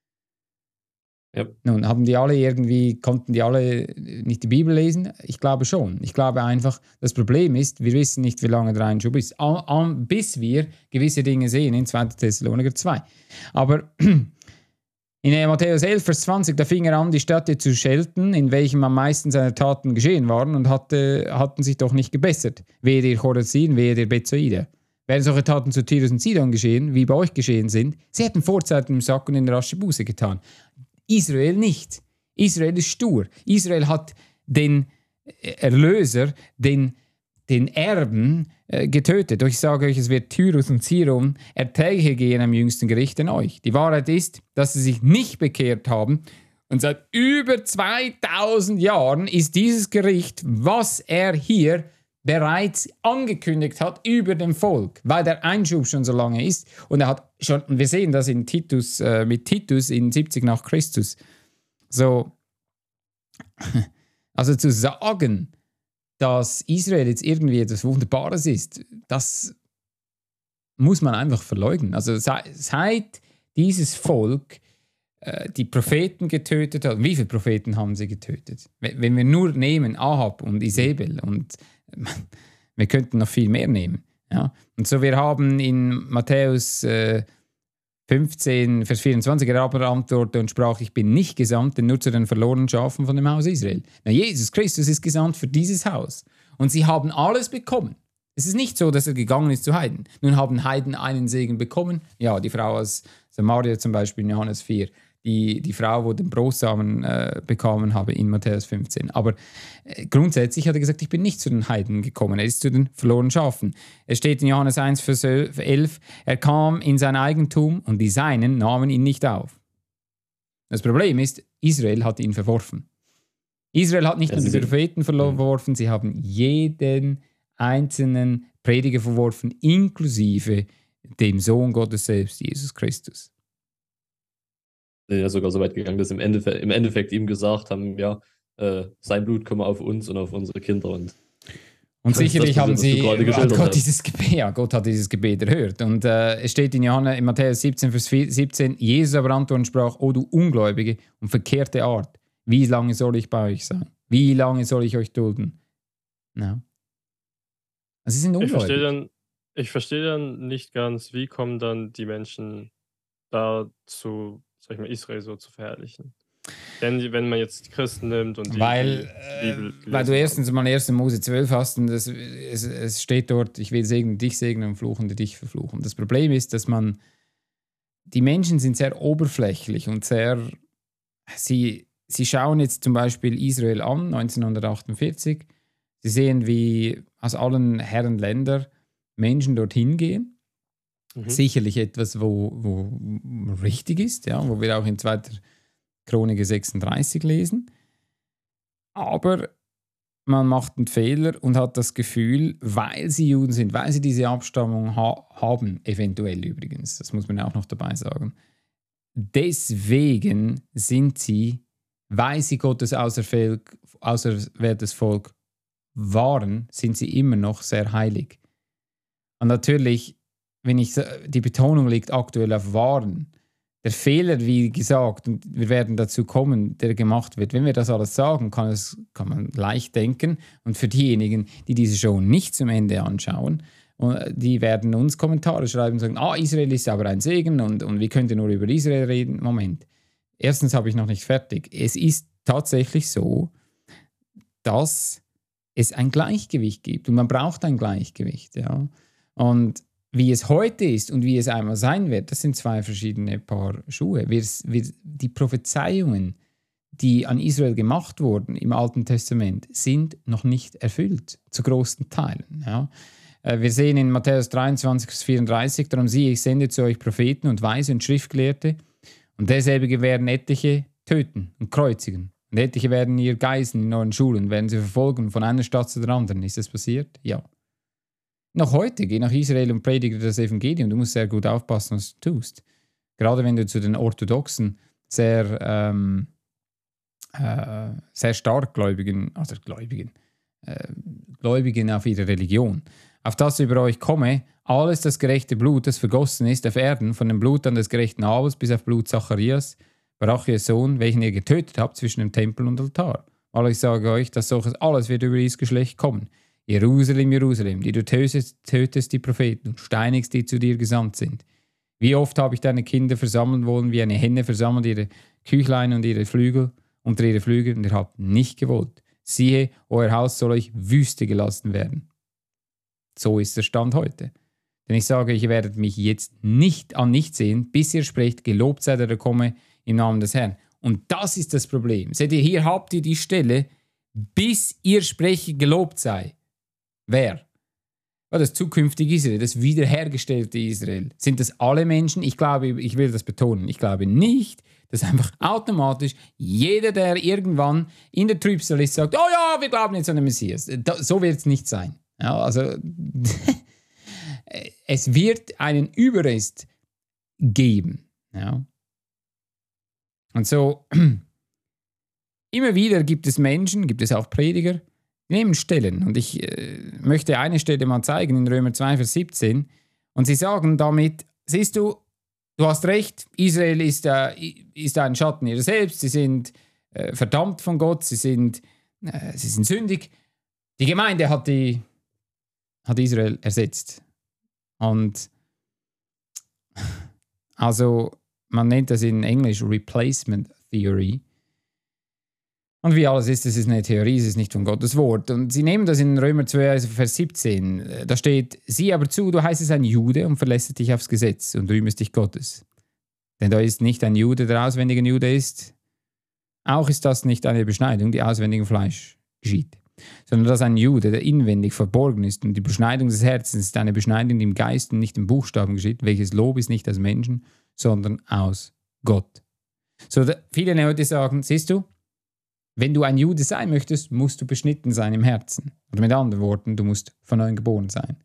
Yep. Nun, haben die alle irgendwie, konnten die alle nicht die Bibel lesen? Ich glaube schon. Ich glaube einfach, das Problem ist, wir wissen nicht, wie lange der Einschub ist, an, an, bis wir gewisse Dinge sehen in zweiter Thessaloniker zwei. Aber in Matthäus elf, Vers zwanzig, da fing er an, die Städte zu schelten, in welchem am meisten seine Taten geschehen waren und hatte, hatten sich doch nicht gebessert. Wehe dir Chorazin, wehe dir Bethsaida. Wären solche Taten zu Tyrus und Sidon geschehen, wie bei euch geschehen sind, sie hätten Vorzeiten im Sack und in rasche Buße getan. Israel nicht. Israel ist stur. Israel hat den Erlöser, den, den Erben äh, getötet. Doch ich sage euch, es wird Tyrus und Sidon erträglicher gehen am jüngsten Gericht denn euch. Die Wahrheit ist, dass sie sich nicht bekehrt haben. Und seit über zweitausend Jahren ist dieses Gericht, was er hier bereits angekündigt hat über dem Volk, weil der Einschub schon so lange ist. Und er hat schon, und wir sehen das in Titus, äh, mit Titus in siebzig nach Christus. So, also zu sagen, dass Israel jetzt irgendwie etwas Wunderbares ist, das muss man einfach verleugnen. Also seit dieses Volk äh, die Propheten getötet hat. Wie viele Propheten haben sie getötet? Wenn wir nur nehmen Ahab und Isabel, und wir könnten noch viel mehr nehmen. Ja? Und so, wir haben in Matthäus äh, fünfzehn, Vers vierundzwanzig, er aber antwortete und sprach, ich bin nicht gesandt, denn nur zu den verlorenen Schafen von dem Haus Israel. Na, Jesus Christus ist gesandt für dieses Haus. Und sie haben alles bekommen. Es ist nicht so, dass er gegangen ist zu Heiden. Nun haben Heiden einen Segen bekommen. Ja, die Frau aus Samaria zum Beispiel in Johannes vier. Die, die Frau, wo den Brosamen äh, bekommen habe in Matthäus fünfzehn. Aber äh, grundsätzlich hat er gesagt, ich bin nicht zu den Heiden gekommen, er ist zu den verlorenen Schafen. Es steht in Johannes eins, Vers elf, er kam in sein Eigentum und die Seinen nahmen ihn nicht auf. Das Problem ist, Israel hat ihn verworfen. Israel hat nicht nur die Propheten verworfen, sie haben jeden einzelnen Prediger verworfen, inklusive dem Sohn Gottes selbst, Jesus Christus. Sind ja sogar so weit gegangen, dass im Endeffekt, im Endeffekt ihm gesagt haben, ja, äh, sein Blut komme auf uns und auf unsere Kinder. Und, und sicherlich haben sie, hat Gott hast. dieses Gebet, ja, Gott hat dieses Gebet erhört. Und äh, es steht in Johannes, in Matthäus siebzehn, Vers siebzehn, Jesus aber antwortete und sprach, o du Ungläubige und verkehrte Art, wie lange soll ich bei euch sein? Wie lange soll ich euch dulden? Ja. Also sie sind ungläubig. Ich verstehe dann, ich verstehe dann nicht ganz, wie kommen dann die Menschen dazu, sag ich mal, Israel so zu verherrlichen. Wenn, wenn man jetzt die Christen nimmt und die, weil, die Bibel äh, weil du erstens mal ersten Mose zwölf hast und das, es, es steht dort, ich will segnen, dich segnen und fluchen, die dich verfluchen. Das Problem ist, dass man, die Menschen sind sehr oberflächlich und sehr, sie, sie schauen jetzt zum Beispiel Israel an, neunzehnhundertachtundvierzig, sie sehen, wie aus allen Herren Ländern Menschen dorthin gehen. Mhm. Sicherlich etwas, wo, wo richtig ist, ja, wo wir auch in zweiter Chronik sechsunddreißig lesen. Aber man macht einen Fehler und hat das Gefühl, weil sie Juden sind, weil sie diese Abstammung ha- haben, eventuell übrigens, das muss man auch noch dabei sagen, deswegen sind sie, weil sie Gottes auserwähltes Volk waren, sind sie immer noch sehr heilig. Und natürlich, wenn ich, die Betonung liegt aktuell auf waren, der Fehler, wie gesagt, und wir werden dazu kommen, der gemacht wird, wenn wir das alles sagen, kann, es, kann man leicht denken. Und für diejenigen, die diese Show nicht zum Ende anschauen, die werden uns Kommentare schreiben und sagen, ah, Israel ist aber ein Segen und, und wie könnt ihr nur über Israel reden? Moment. Erstens habe ich noch nicht fertig. Es ist tatsächlich so, dass es ein Gleichgewicht gibt und man braucht ein Gleichgewicht. Ja? Und wie es heute ist und wie es einmal sein wird, das sind zwei verschiedene Paar Schuhe. Wir, wir, die Prophezeiungen, die an Israel gemacht wurden im Alten Testament, sind noch nicht erfüllt, zu großen Teilen. Ja. Wir sehen in Matthäus dreiundzwanzig, Vers vierunddreißig, darum siehe, ich sende zu euch Propheten und Weise und Schriftgelehrte, und derselbige werden etliche töten und kreuzigen. Und etliche werden ihr geißeln in euren Schulen, werden sie verfolgen von einer Stadt zu der anderen. Ist das passiert? Ja. Noch heute, geh nach Israel und predige das Evangelium. Du musst sehr gut aufpassen, was du tust. Gerade wenn du zu den Orthodoxen sehr, ähm, äh, sehr stark Gläubigen, also Gläubigen, äh, Gläubigen auf ihre Religion, auf das über euch komme, alles das gerechte Blut, das vergossen ist auf Erden, von dem Blut an des gerechten Abels bis auf Blut Zacharias, Barachias Sohn, welchen ihr getötet habt zwischen dem Tempel und Altar. Weil ich sage euch, dass solches alles wird über dieses Geschlecht kommen. Jerusalem, Jerusalem, die du tötest, tötest die Propheten und steinigst, die zu dir gesandt sind. Wie oft habe ich deine Kinder versammeln wollen, wie eine Henne versammelt ihre Küchlein und ihre Flügel unter ihre Flügel, und ihr habt nicht gewollt. Siehe, euer Haus soll euch Wüste gelassen werden. So ist der Stand heute. Denn ich sage, ihr werdet mich jetzt nicht an nicht sehen, bis ihr sprecht, gelobt sei der, der komme im Namen des Herrn. Und das ist das Problem. Seht ihr, hier habt ihr die Stelle, bis ihr spreche, gelobt sei. Wer? Das zukünftige Israel, das wiederhergestellte Israel. Sind das alle Menschen? Ich glaube, ich will das betonen, ich glaube nicht, dass einfach automatisch jeder, der irgendwann in der Trübsal ist, sagt, oh ja, wir glauben jetzt an den Messias. So wird es nicht sein. Ja, also es wird einen Überrest geben. Ja. Und so immer wieder gibt es Menschen, gibt es auch Prediger, die nehmen Stellen. Und ich äh, möchte eine Stelle mal zeigen in Römer zwei, Vers siebzehn. Und sie sagen damit, siehst du, du hast recht, Israel ist, äh, ist ein Schatten ihrer selbst, sie sind äh, verdammt von Gott, sie sind, äh, sie sind sündig. Die Gemeinde hat, die, hat Israel ersetzt. Und also man nennt das in Englisch Replacement Theory. Und wie alles ist, es ist eine Theorie, es ist nicht von Gottes Wort. Und sie nehmen das in Römer zwei, also Vers siebzehn. Da steht, sieh aber zu, du heißt es ein Jude und verlässt dich aufs Gesetz und rühmest dich Gottes. Denn da ist nicht ein Jude, der auswendig ein Jude ist. Auch ist das nicht eine Beschneidung, die auswendig im Fleisch geschieht. Sondern dass ein Jude, der inwendig verborgen ist. Und die Beschneidung des Herzens ist eine Beschneidung, die im Geist und nicht im Buchstaben geschieht. Welches Lob ist nicht aus Menschen, sondern aus Gott. So, da, viele Leute sagen, siehst du, wenn du ein Jude sein möchtest, musst du beschnitten sein im Herzen. Oder mit anderen Worten, du musst von neuem geboren sein.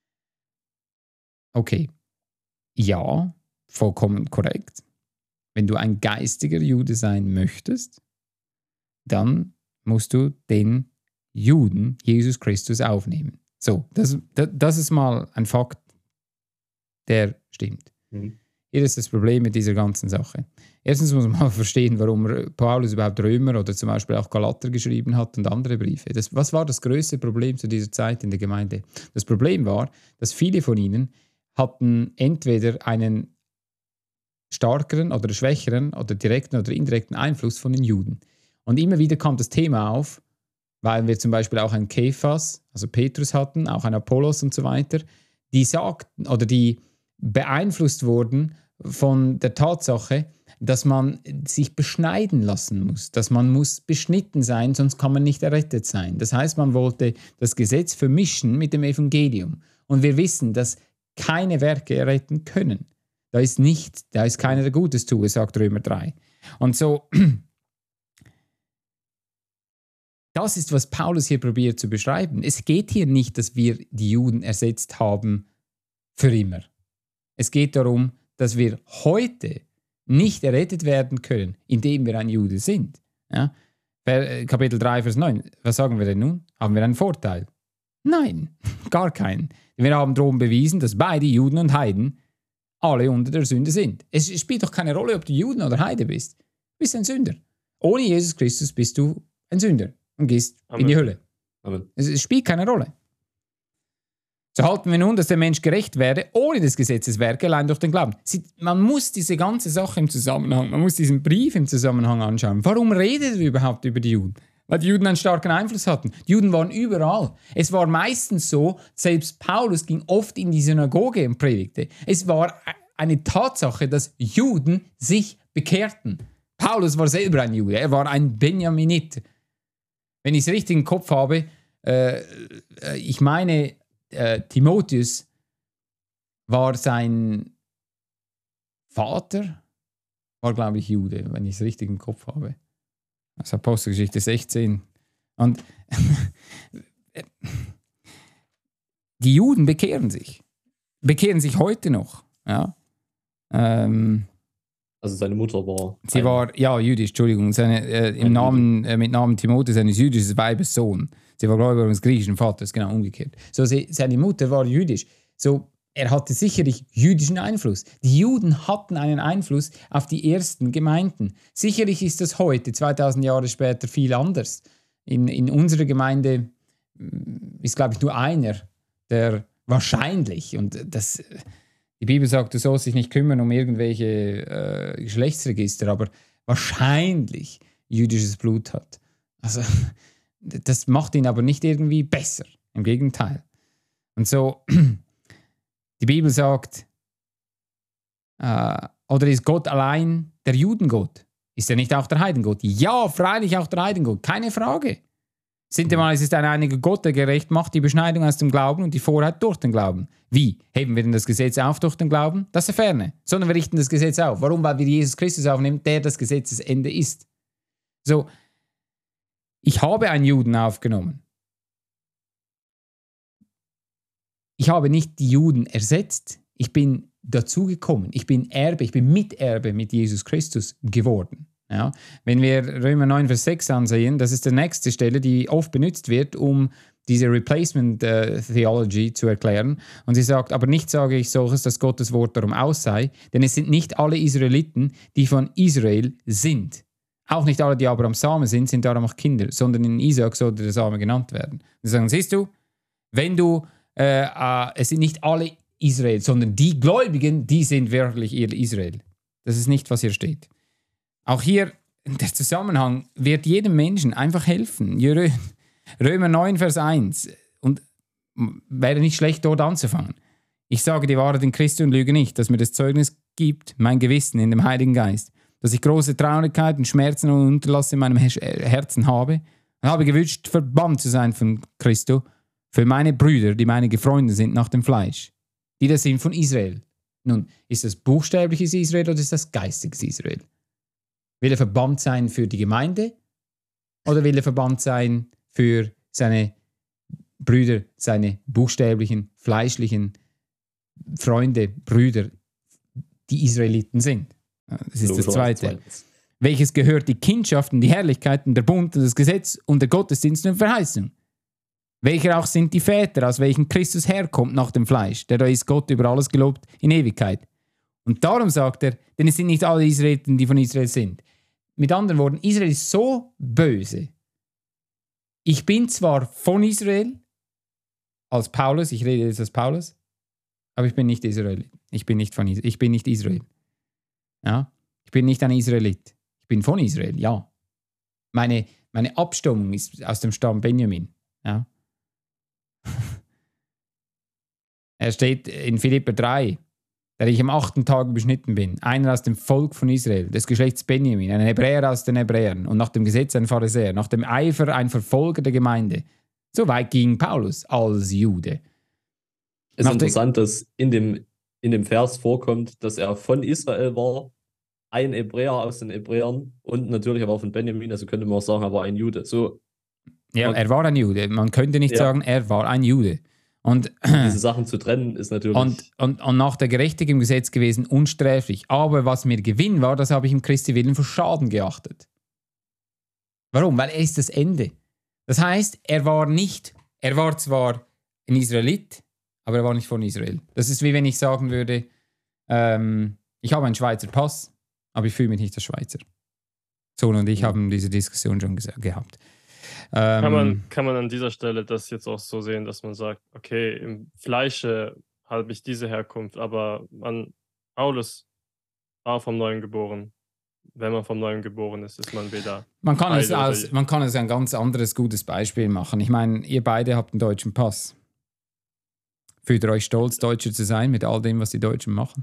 Okay. Ja, vollkommen korrekt. Wenn du ein geistiger Jude sein möchtest, dann musst du den Juden, Jesus Christus, aufnehmen. So, das, das, das ist mal ein Fakt, der stimmt. Mhm. Hier ist das Problem mit dieser ganzen Sache. Erstens muss man mal verstehen, warum Paulus überhaupt Römer oder zum Beispiel auch Galater geschrieben hat und andere Briefe. Das, was war das größte Problem zu dieser Zeit in der Gemeinde? Das Problem war, dass viele von ihnen hatten entweder einen stärkeren oder schwächeren oder direkten oder indirekten Einfluss von den Juden. Und immer wieder kam das Thema auf, weil wir zum Beispiel auch einen Kephas, also Petrus hatten, auch einen Apollos und so weiter, die sagten oder die beeinflusst wurden von der Tatsache, dass man sich beschneiden lassen muss, dass man muss beschnitten sein, sonst kann man nicht errettet sein. Das heißt, man wollte das Gesetz vermischen mit dem Evangelium. Und wir wissen, dass keine Werke erretten können. Da ist nicht, da ist keiner, der Gutes tue, sagt Römer drei. Und so, das ist, was Paulus hier probiert zu beschreiben. Es geht hier nicht, dass wir die Juden ersetzt haben für immer. Es geht darum, dass wir heute nicht errettet werden können, indem wir ein Jude sind. Ja? Kapitel drei, Vers neun. Was sagen wir denn nun? Haben wir einen Vorteil? Nein, gar keinen. Wir haben darum bewiesen, dass beide Juden und Heiden alle unter der Sünde sind. Es spielt doch keine Rolle, ob du Juden oder Heide bist. Du bist ein Sünder. Ohne Jesus Christus bist du ein Sünder und gehst Amen. In die Hölle. Amen. Es spielt keine Rolle. So halten wir nun, dass der Mensch gerecht werde, ohne des Gesetzes Werke, allein durch den Glauben. Sie, man muss diese ganze Sache im Zusammenhang, man muss diesen Brief im Zusammenhang anschauen. Warum redet er überhaupt über die Juden? Weil die Juden einen starken Einfluss hatten. Die Juden waren überall. Es war meistens so, selbst Paulus ging oft in die Synagoge und predigte. Es war eine Tatsache, dass Juden sich bekehrten. Paulus war selber ein Jude, er war ein Benjaminit. Wenn ich es richtig im Kopf habe, äh, ich meine, äh, Timotheus war sein Vater, war glaube ich Jude, wenn ich es richtig im Kopf habe. Das ist Apostelgeschichte sechzehn. Und die Juden bekehren sich. Bekehren sich heute noch. Ja. Ähm, also seine Mutter war... Sie war, ja, jüdisch, Entschuldigung. Seine, äh, im Namen, äh, mit Namen Timotheus, seines jüdischen Weibes Sohn. Sie war Gläubiger eines griechischen Vaters, genau umgekehrt. So, sie, seine Mutter war jüdisch. So, er hatte sicherlich jüdischen Einfluss. Die Juden hatten einen Einfluss auf die ersten Gemeinden. Sicherlich ist das heute, zweitausend Jahre später, viel anders. In, in unserer Gemeinde ist, glaube ich, nur einer, der wahrscheinlich, und das, die Bibel sagt, du sollst dich nicht kümmern um irgendwelche äh, Geschlechtsregister, aber wahrscheinlich jüdisches Blut hat. Also, das macht ihn aber nicht irgendwie besser. Im Gegenteil. Und so... Die Bibel sagt, äh, oder ist Gott allein der Judengott? Ist er nicht auch der Heidengott? Ja, freilich auch der Heidengott, keine Frage. Sintemal ist es ein einiger Gott, der gerecht macht, die Beschneidung aus dem Glauben und die Vorheit durch den Glauben. Wie? Heben wir denn das Gesetz auf durch den Glauben? Das ist ferne. Sondern wir richten das Gesetz auf. Warum? Weil wir Jesus Christus aufnehmen, der das Gesetzesende ist. So, ich habe einen Juden aufgenommen. Ich habe nicht die Juden ersetzt, ich bin dazugekommen, ich bin Erbe, ich bin Miterbe mit Jesus Christus geworden. Ja? Wenn wir Römer neun, Vers sechs ansehen, das ist die nächste Stelle, die oft benutzt wird, um diese Replacement äh, Theology zu erklären. Und sie sagt, aber nicht sage ich solches, dass Gottes Wort darum aus sei, denn es sind nicht alle Israeliten, die von Israel sind. Auch nicht alle, die Abrahams Samen sind, sind darum auch Kinder, sondern in Isaak sollte der Same genannt werden. Sie sagen, siehst du, wenn du, äh, äh, es sind nicht alle Israel, sondern die Gläubigen, die sind wirklich ihr Israel. Das ist nicht, was hier steht. Auch hier, der Zusammenhang wird jedem Menschen einfach helfen. Römer neun, Vers eins. Und wäre nicht schlecht, dort anzufangen. Ich sage die Wahrheit in Christus und lüge nicht, dass mir das Zeugnis gibt, mein Gewissen in dem Heiligen Geist, dass ich große Traurigkeit und Schmerzen und Unterlass in meinem Herzen habe und habe gewünscht, verbannt zu sein von Christus für meine Brüder, die meine Freunde sind nach dem Fleisch, die das sind von Israel. Nun, ist das buchstäbliches Israel oder ist das geistiges Israel? Will er verbannt sein für die Gemeinde oder will er verbannt sein für seine Brüder, seine buchstäblichen, fleischlichen Freunde, Brüder, die Israeliten sind? Das ist das Zweite. Welches gehört die Kindschaft und die Herrlichkeiten, der Bund und das Gesetz und der Gottesdienst und Verheißung? Welcher auch sind die Väter, aus welchen Christus herkommt nach dem Fleisch, der da ist Gott über alles gelobt in Ewigkeit. Und darum sagt er, denn es sind nicht alle Israeliten, die von Israel sind. Mit anderen Worten, Israel ist so böse. Ich bin zwar von Israel, als Paulus, ich rede jetzt als Paulus, aber ich bin nicht Israel. Ich bin nicht von Israel. Ich bin nicht Israel. Ja? Ich bin nicht ein Israelit. Ich bin von Israel, ja. Meine, meine Abstammung ist aus dem Stamm Benjamin. Ja. Er steht in Philipper drei, der ich am achten Tag beschnitten bin, einer aus dem Volk von Israel, des Geschlechts Benjamin, ein Hebräer aus den Hebräern und nach dem Gesetz ein Pharisäer, nach dem Eifer ein Verfolger der Gemeinde. So weit ging Paulus als Jude. Es ist interessant, dass in dem, in dem Vers vorkommt, dass er von Israel war, ein Hebräer aus den Hebräern und natürlich aber auch von Benjamin, also könnte man auch sagen, er war ein Jude. So, ja, man, er war ein Jude. Man könnte nicht ja. sagen, er war ein Jude. Und diese Sachen zu trennen ist natürlich... Und, und, und nach der Gerechtigkeit im Gesetz gewesen, unsträflich. Aber was mir Gewinn war, das habe ich im Christi Willen für Schaden geachtet. Warum? Weil er ist das Ende. Das heißt, er war nicht, er war zwar ein Israelit, aber er war nicht von Israel. Das ist wie wenn ich sagen würde, ähm, ich habe einen Schweizer Pass, aber ich fühle mich nicht als Schweizer. Sohn und ich ja. haben diese Diskussion schon ge- gehabt. Ähm, kann, man, kann man an dieser Stelle das jetzt auch so sehen, dass man sagt, okay, im Fleische habe ich diese Herkunft, aber man, Paulus war vom Neuen geboren. Wenn man vom Neuen geboren ist, ist man wieder... Man kann, es als, man kann es ein ganz anderes, gutes Beispiel machen. Ich meine, ihr beide habt einen deutschen Pass. Fühlt ihr euch stolz, Deutscher zu sein mit all dem, was die Deutschen machen?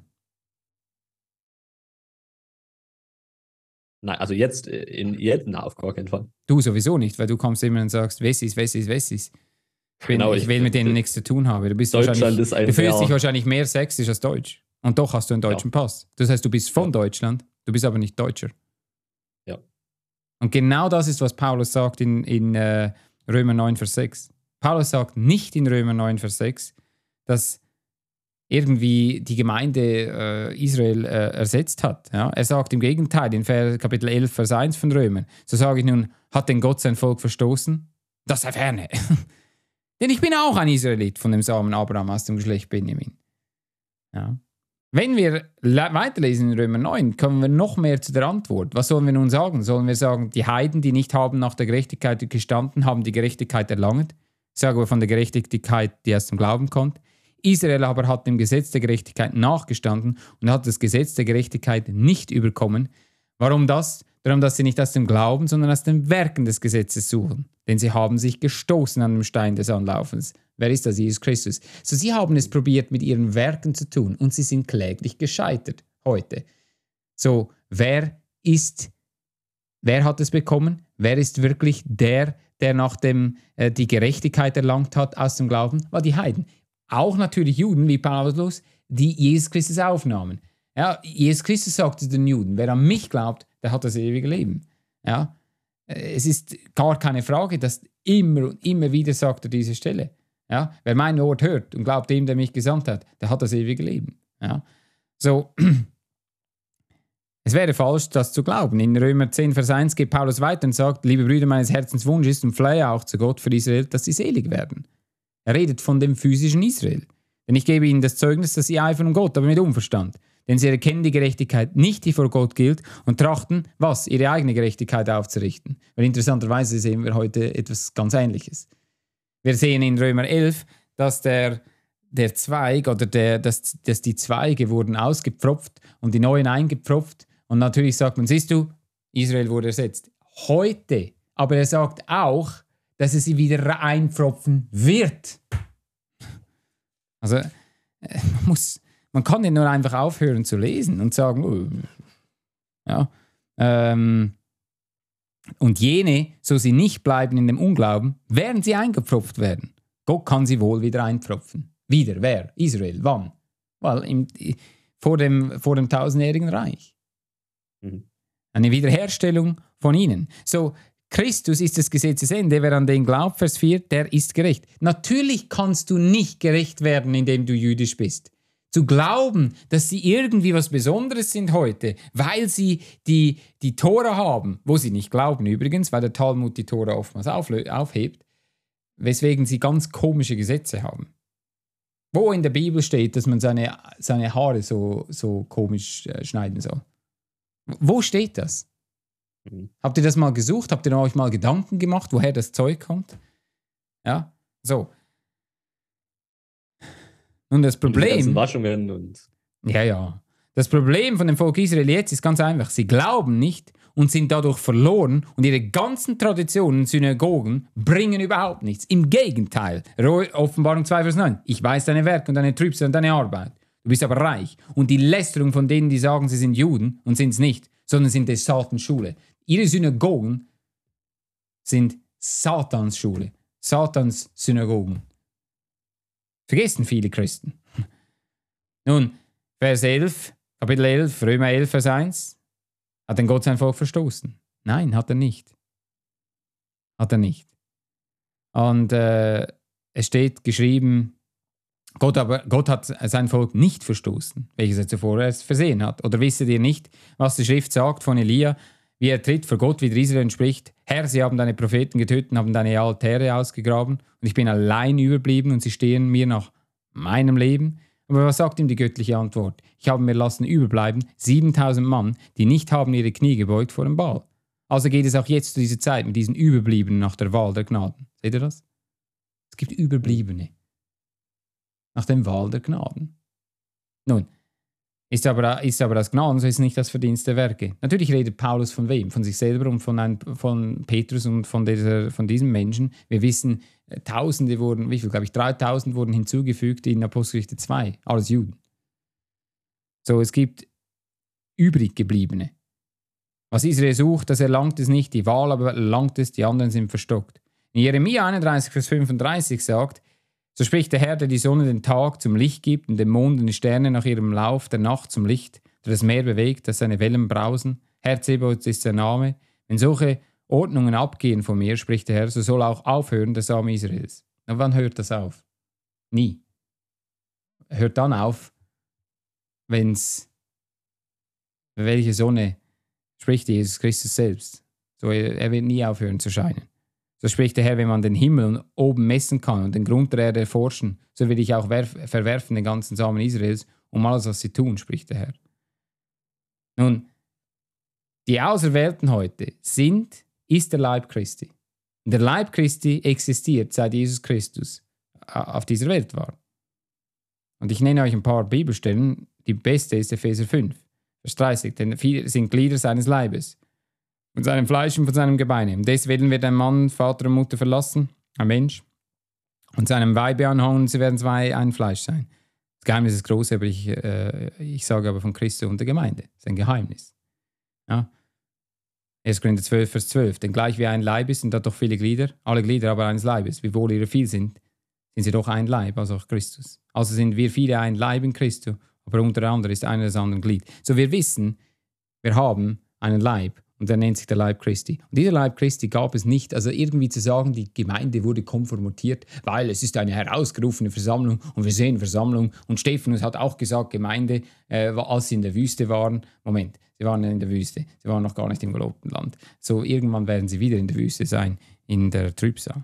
Nein, also jetzt, in jetzt, na, auf gar keinen Fall. Du sowieso nicht, weil du kommst immer und sagst, Wessis, Wessis, Wessis. Ich, bin, genau, ich, ich will mit denen nichts zu tun haben. Du, bist Deutschland ist ein du fühlst dich wahrscheinlich mehr sächsisch als deutsch. Und doch hast du einen deutschen ja. Pass. Das heißt, du bist von ja. Deutschland, du bist aber nicht Deutscher. Ja. Und genau das ist, was Paulus sagt in, in äh, Römer neun, Vers sechs. Paulus sagt nicht in Römer neun, Vers sechs, dass irgendwie die Gemeinde äh, Israel äh, ersetzt hat. Ja? Er sagt im Gegenteil in Vers, Kapitel elf, Vers eins von Römer, so sage ich nun, hat denn Gott sein Volk verstoßen? Das sei ferne. Denn ich bin auch ein Israelit von dem Samen Abraham aus dem Geschlecht Benjamin. Ja. Wenn wir le- weiterlesen in Römer neun, kommen wir noch mehr zu der Antwort. Was sollen wir nun sagen? Sollen wir sagen, die Heiden, die nicht haben nach der Gerechtigkeit gestanden, haben die Gerechtigkeit erlangt? Ich sage aber von der Gerechtigkeit, die aus dem Glauben kommt. Israel aber hat dem Gesetz der Gerechtigkeit nachgestanden und hat das Gesetz der Gerechtigkeit nicht überkommen. Warum das? Darum, dass sie nicht aus dem Glauben, sondern aus den Werken des Gesetzes suchen. Denn sie haben sich gestoßen an dem Stein des Anlaufens. Wer ist das? Jesus Christus. So, sie haben es probiert, mit ihren Werken zu tun und sie sind kläglich gescheitert heute. So, wer ist, wer hat es bekommen? Wer ist wirklich der, der nach dem äh, die Gerechtigkeit erlangt hat aus dem Glauben? War die Heiden. Auch natürlich Juden wie Paulus, die Jesus Christus aufnahmen. Ja, Jesus Christus sagte den Juden, wer an mich glaubt, der hat das ewige Leben. Ja, es ist gar keine Frage, dass immer und immer wieder sagt er diese Stelle. Ja, wer mein Wort hört und glaubt dem, der mich gesandt hat, der hat das ewige Leben. Ja, so, Es wäre falsch, das zu glauben. In Römer zehn, Vers eins geht Paulus weiter und sagt, liebe Brüder, meines Herzens Wunsch ist und flehe auch zu Gott für Israel, dass sie selig werden. Er redet von dem physischen Israel. Denn ich gebe ihnen das Zeugnis, dass sie eifern um Gott, aber mit Unverstand. Denn sie erkennen die Gerechtigkeit nicht, die vor Gott gilt, und trachten, was? Ihre eigene Gerechtigkeit aufzurichten. Weil interessanterweise sehen wir heute etwas ganz Ähnliches. Wir sehen in Römer elf, dass der, der Zweig oder der, dass, dass die Zweige wurden ausgepfropft und die neuen eingepfropft. Und natürlich sagt man, siehst du, Israel wurde ersetzt. Heute. Aber er sagt auch, dass er sie wieder einpfropfen wird. Also man, muss, man kann nicht nur einfach aufhören zu lesen und sagen, oh, ja, ähm, und jene, so sie nicht bleiben in dem Unglauben, werden sie eingepfropft werden. Gott kann sie wohl wieder einpfropfen. Wieder, wer? Israel. Wann? Weil im, vor, dem, vor dem tausendjährigen Reich. Mhm. Eine Wiederherstellung von ihnen. So, Christus ist das Gesetzesende, wer an den glaubt, Vers vier, der ist gerecht. Natürlich kannst du nicht gerecht werden, indem du jüdisch bist. Zu glauben, dass sie irgendwie was Besonderes sind heute, weil sie die, die Tora haben, wo sie nicht glauben übrigens, weil der Talmud die Tora oftmals aufhebt, weswegen sie ganz komische Gesetze haben. Wo in der Bibel steht, dass man seine, seine Haare so, so komisch äh, schneiden soll. Wo steht das? Mhm. Habt ihr das mal gesucht? Habt ihr euch mal Gedanken gemacht, woher das Zeug kommt? Ja, so. Und das Problem... Und Waschungen und... Ja, ja. Das Problem von dem Volk Israel jetzt ist ganz einfach. Sie glauben nicht und sind dadurch verloren und ihre ganzen Traditionen und Synagogen bringen überhaupt nichts. Im Gegenteil. Offenbarung zwei, Vers neun. Ich weiß deine Werke und deine Trübsal und deine Arbeit. Du bist aber reich. Und die Lästerung von denen, die sagen, sie sind Juden und sind es nicht, sondern sind des Satans Schule. Ihre Synagogen sind Satans Schule. Satans Synagogen. Vergessen viele Christen. Nun, Vers elf, Kapitel elf, Römer elf, Vers eins. Hat denn Gott sein Volk verstoßen? Nein, hat er nicht. Hat er nicht. Und äh, es steht geschrieben, Gott, aber, Gott hat sein Volk nicht verstoßen, welches er zuvor erst versehen hat. Oder wisset ihr nicht, was die Schrift sagt von Elia, wie er tritt vor Gott wider Israel und spricht, Herr, sie haben deine Propheten getötet und haben deine Altäre ausgegraben und ich bin allein überblieben und sie stehen mir nach meinem Leben. Aber was sagt ihm die göttliche Antwort? Ich habe mir lassen überbleiben siebentausend Mann, die nicht haben ihre Knie gebeugt vor dem Baal. Also geht es auch jetzt zu dieser Zeit mit diesen Überbliebenen nach der Wahl der Gnaden. Seht ihr das? Es gibt Überbliebene nach dem Wahl der Gnaden. Nun, ist aber, ist aber das Gnaden, so ist nicht das Verdienst der Werke. Natürlich redet Paulus von wem? Von sich selber und von, einem, von Petrus und von, dieser, von diesem Menschen. Wir wissen, Tausende wurden, wie viel, glaube ich, dreitausend wurden hinzugefügt in Apostelgeschichte zwei, alles Juden. So, es gibt übrig gebliebene. Was Israel sucht, das erlangt es nicht, die Wahl aber erlangt es, die anderen sind verstockt. In Jeremia einunddreißig, Vers fünfunddreißig sagt, so spricht der Herr, der die Sonne den Tag zum Licht gibt und den Mond und die Sterne nach ihrem Lauf der Nacht zum Licht, der das Meer bewegt, dass seine Wellen brausen. Herr Zebaoth ist sein Name. Wenn solche Ordnungen abgehen von mir, spricht der Herr, so soll auch aufhören der Same Israels. Und wann hört das auf? Nie. Hört dann auf, wenn es, welche Sonne spricht Jesus Christus selbst. So, er, er wird nie aufhören zu scheinen. So spricht der Herr, wenn man den Himmel oben messen kann und den Grund der Erde erforschen, so will ich auch werf- verwerfen den ganzen Samen Israels um alles, was sie tun, spricht der Herr. Nun, die Auserwählten heute sind, ist der Leib Christi. Und der Leib Christi existiert, seit Jesus Christus auf dieser Welt war. Und ich nenne euch ein paar Bibelstellen. Die beste ist Epheser fünf, Vers dreißig. Denn viele sind Glieder seines Leibes, von seinem Fleisch und von seinem Gebeine. Und deswegen wird ein Mann Vater und Mutter verlassen, ein Mensch, und seinem Weibe anhauen, und sie werden zwei ein Fleisch sein. Das Geheimnis ist groß, aber ich, äh, ich sage aber von Christus und der Gemeinde. Das ist ein Geheimnis. Ja. erster Korinther zwölf, Vers zwölf. Denn gleich wie ein Leib ist und hat doch viele Glieder, alle Glieder aber eines Leibes, wiewohl ihre viel sind, sind sie doch ein Leib, also auch Christus. Also sind wir viele ein Leib in Christus, aber unter anderem ist einer des anderen Glied. So wir wissen, wir haben einen Leib und der nennt sich der Leib Christi. Und dieser Leib Christi gab es nicht, also irgendwie zu sagen, die Gemeinde wurde konformatiert, weil es ist eine herausgerufene Versammlung und wir sehen Versammlung. Und Stephanus hat auch gesagt, Gemeinde, äh, als sie in der Wüste waren, Moment, sie waren in der Wüste, sie waren noch gar nicht im gelobten Land. So, irgendwann werden sie wieder in der Wüste sein, in der Trübsal.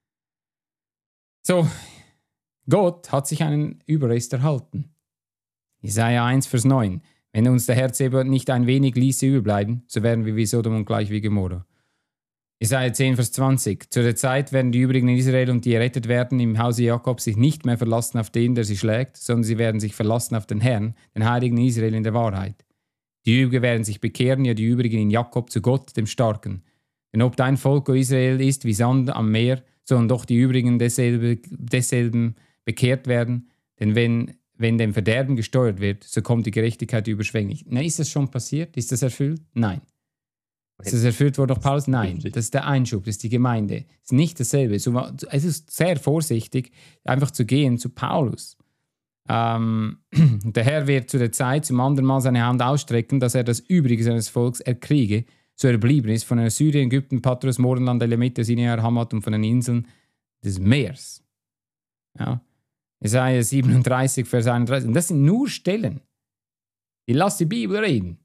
So, Gott hat sich einen Überrest erhalten. Jesaja eins, Vers neun. Wenn uns der Herr Zebaoth nicht ein wenig ließe überbleiben, so wären wir wie Sodom und gleich wie Gomorra. Jesaja zehn, Vers zwanzig. Zu der Zeit werden die übrigen in Israel und die errettet werden im Hause Jakob sich nicht mehr verlassen auf den, der sie schlägt, sondern sie werden sich verlassen auf den Herrn, den Heiligen Israel in der Wahrheit. Die Übrigen werden sich bekehren, ja die Übrigen in Jakob zu Gott, dem Starken. Denn ob dein Volk, o Israel, ist wie Sand am Meer, sollen doch die Übrigen desselben, desselben bekehrt werden, denn wenn Wenn dem Verderben gesteuert wird, so kommt die Gerechtigkeit überschwänglich. Na, ist das schon passiert? Ist das erfüllt? Nein. Ist das erfüllt worden durch Paulus? Nein. Das ist der Einschub, das ist die Gemeinde. Es ist nicht dasselbe. Es ist sehr vorsichtig, einfach zu gehen zu Paulus. Ähm, der Herr wird zu der Zeit zum anderen Mal seine Hand ausstrecken, dass er das Übrige seines Volks erkriege, so er geblieben ist von Assyrien, Ägypten, Patros, Mordenland, Elamite, Sinjar, Hamad und von den Inseln des Meers. Ja. Jesaja siebenunddreißig, Vers einunddreißig. Und das sind nur Stellen. Die lass die Bibel reden.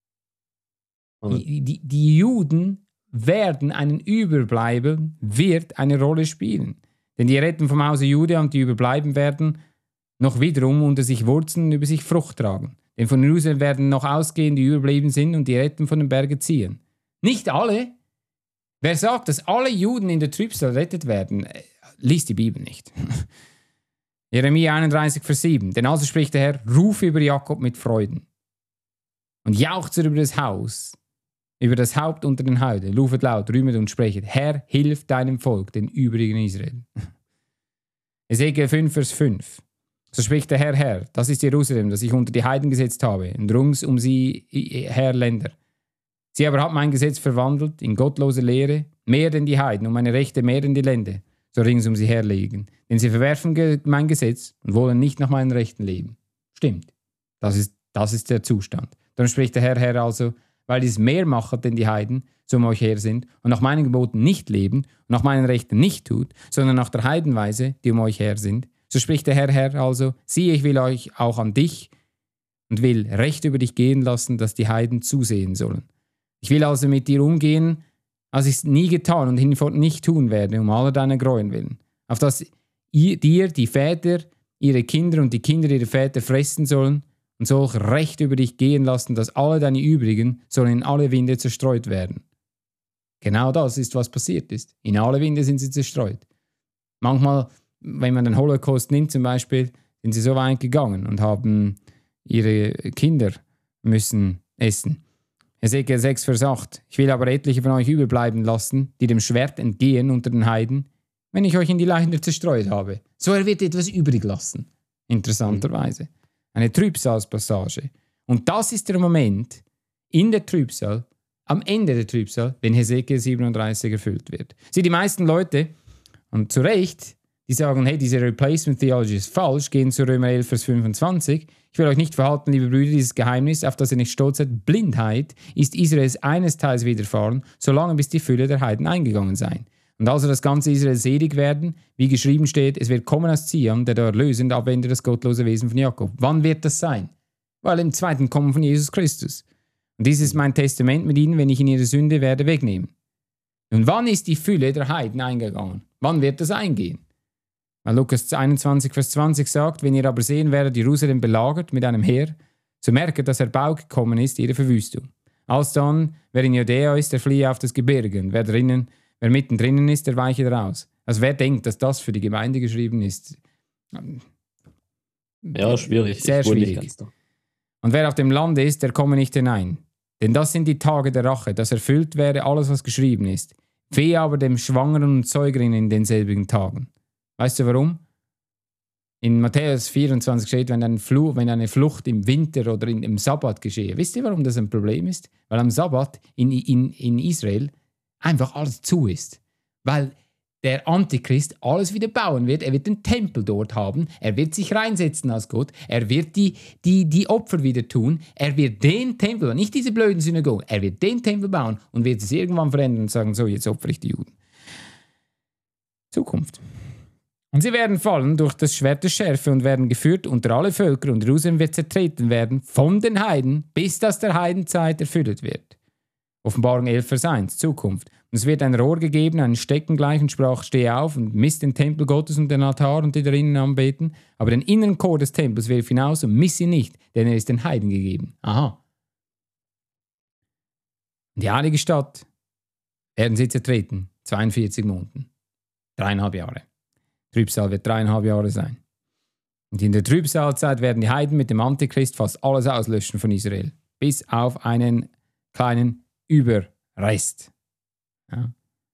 Die, die, die Juden werden, einen Überbleibel wird eine Rolle spielen. Denn die Retten vom Hause Juda und die überbleiben werden noch wiederum unter sich Wurzeln über sich Frucht tragen. Denn von Jerusalem werden noch ausgehen, die überblieben sind und die Retten von den Bergen ziehen. Nicht alle. Wer sagt, dass alle Juden in der Trübsal errettet werden, liest die Bibel nicht. Jeremia einunddreißig, Vers sieben. Denn also spricht der Herr, ruf über Jakob mit Freuden und jauchzt über das Haus, über das Haupt unter den Häuten, rufet laut, rühmet und sprechet, Herr, hilf deinem Volk, den übrigen Israel. Ezekiel fünf, Vers fünf. So spricht der Herr, Herr, das ist Jerusalem, das ich unter die Heiden gesetzt habe, und rings um sie her Länder. Sie aber haben mein Gesetz verwandelt in gottlose Lehre, mehr denn die Heiden, und meine Rechte mehr denn die Länder, so rings um sie herlegen. Denn sie verwerfen ge- mein Gesetz und wollen nicht nach meinen Rechten leben. Stimmt. Das ist, das ist der Zustand. Dann spricht der Herr, Herr also, weil dies mehr macht denn die Heiden, so um euch her sind, und nach meinen Geboten nicht leben und nach meinen Rechten nicht tut, sondern nach der Heidenweise, die um euch her sind. So spricht der Herr, Herr also, siehe, ich will euch auch an dich und will Recht über dich gehen lassen, dass die Heiden zusehen sollen. Ich will also mit dir umgehen, als ich es nie getan und hinfort nicht tun werde, um aller deiner Gräuen willen, auf dass ihr, dir die Väter ihre Kinder und die Kinder ihrer Väter fressen sollen und solch Recht über dich gehen lassen, dass alle deine Übrigen sollen in alle Winde zerstreut werden. Genau das ist, was passiert ist. In alle Winde sind sie zerstreut. Manchmal, wenn man den Holocaust nimmt zum Beispiel, sind sie so weit gegangen und haben ihre Kinder müssen essen. Ezekiel sechs, Vers acht. Ich will aber etliche von euch überbleiben lassen, die dem Schwert entgehen unter den Heiden, wenn ich euch in die Länder zerstreut habe. So er wird etwas übrig lassen. Interessanterweise. Eine Trübsalspassage. Und das ist der Moment in der Trübsal, am Ende der Trübsal, wenn Hesekiel siebenunddreißig erfüllt wird. Sieh, die meisten Leute, und zu Recht, die sagen, hey, diese Replacement Theology ist falsch, gehen zu Römer elf, Vers fünfundzwanzig. Ich will euch nicht verhalten, liebe Brüder, dieses Geheimnis, auf das ihr nicht stolz seid. Blindheit ist Israels eines Teils widerfahren, solange bis die Fülle der Heiden eingegangen sein. Und also das ganze Israel selig werden, wie geschrieben steht, es wird kommen aus Zion, der da erlösend abwendet das gottlose Wesen von Jakob. Wann wird das sein? Weil im zweiten Kommen von Jesus Christus. Und dies ist mein Testament mit ihnen, wenn ich in ihre Sünde werde wegnehmen. Und wann ist die Fülle der Heiden eingegangen? Wann wird das eingehen? Weil Lukas einundzwanzig, Vers zwanzig sagt, wenn ihr aber sehen werdet, Jerusalem belagert mit einem Heer, so merket, dass Erbau gekommen ist, ihre Verwüstung. Alsdann, wer in Judäa ist, der fliehe auf das Gebirge, und wer drinnen, wer mittendrin ist, der weiche raus. Also wer denkt, dass das für die Gemeinde geschrieben ist? Ja, schwierig. Sehr schwierig. Und wer auf dem Lande ist, der komme nicht hinein. Denn das sind die Tage der Rache, dass erfüllt werde alles, was geschrieben ist. Wehe aber dem Schwangeren und Säugling in denselbigen Tagen. Weißt du warum? In Matthäus vierundzwanzig steht, wenn, ein Fluch, wenn eine Flucht im Winter oder in, im Sabbat geschehe. Wisst ihr, warum das ein Problem ist? Weil am Sabbat in, in, in Israel einfach alles zu ist. Weil der Antichrist alles wieder bauen wird. Er wird den Tempel dort haben. Er wird sich reinsetzen als Gott. Er wird die, die, die Opfer wieder tun. Er wird den Tempel, nicht diese blöden Synagogen, er wird den Tempel bauen und wird es irgendwann verändern und sagen, so, jetzt opfere ich die Juden. Zukunft. Und sie werden fallen durch das Schwert der Schärfe und werden geführt unter alle Völker und Jerusalem wird zertreten werden von den Heiden, bis das der Heidenzeit erfüllt wird. Offenbarung elf, Vers eins, Zukunft. Und es wird ein Rohr gegeben, einen Stecken gleich und sprach, stehe auf und misst den Tempel Gottes und den Altar und die darin anbeten, aber den inneren Chor des Tempels wirf hinaus und miss ihn nicht, denn er ist den Heiden gegeben. Aha. Und die heilige Stadt werden sie zertreten, zweiundvierzig Monaten, dreieinhalb Jahre. Trübsal wird dreieinhalb Jahre sein. Und in der Trübsalzeit werden die Heiden mit dem Antichrist fast alles auslöschen von Israel, bis auf einen kleinen Überrest. Ja.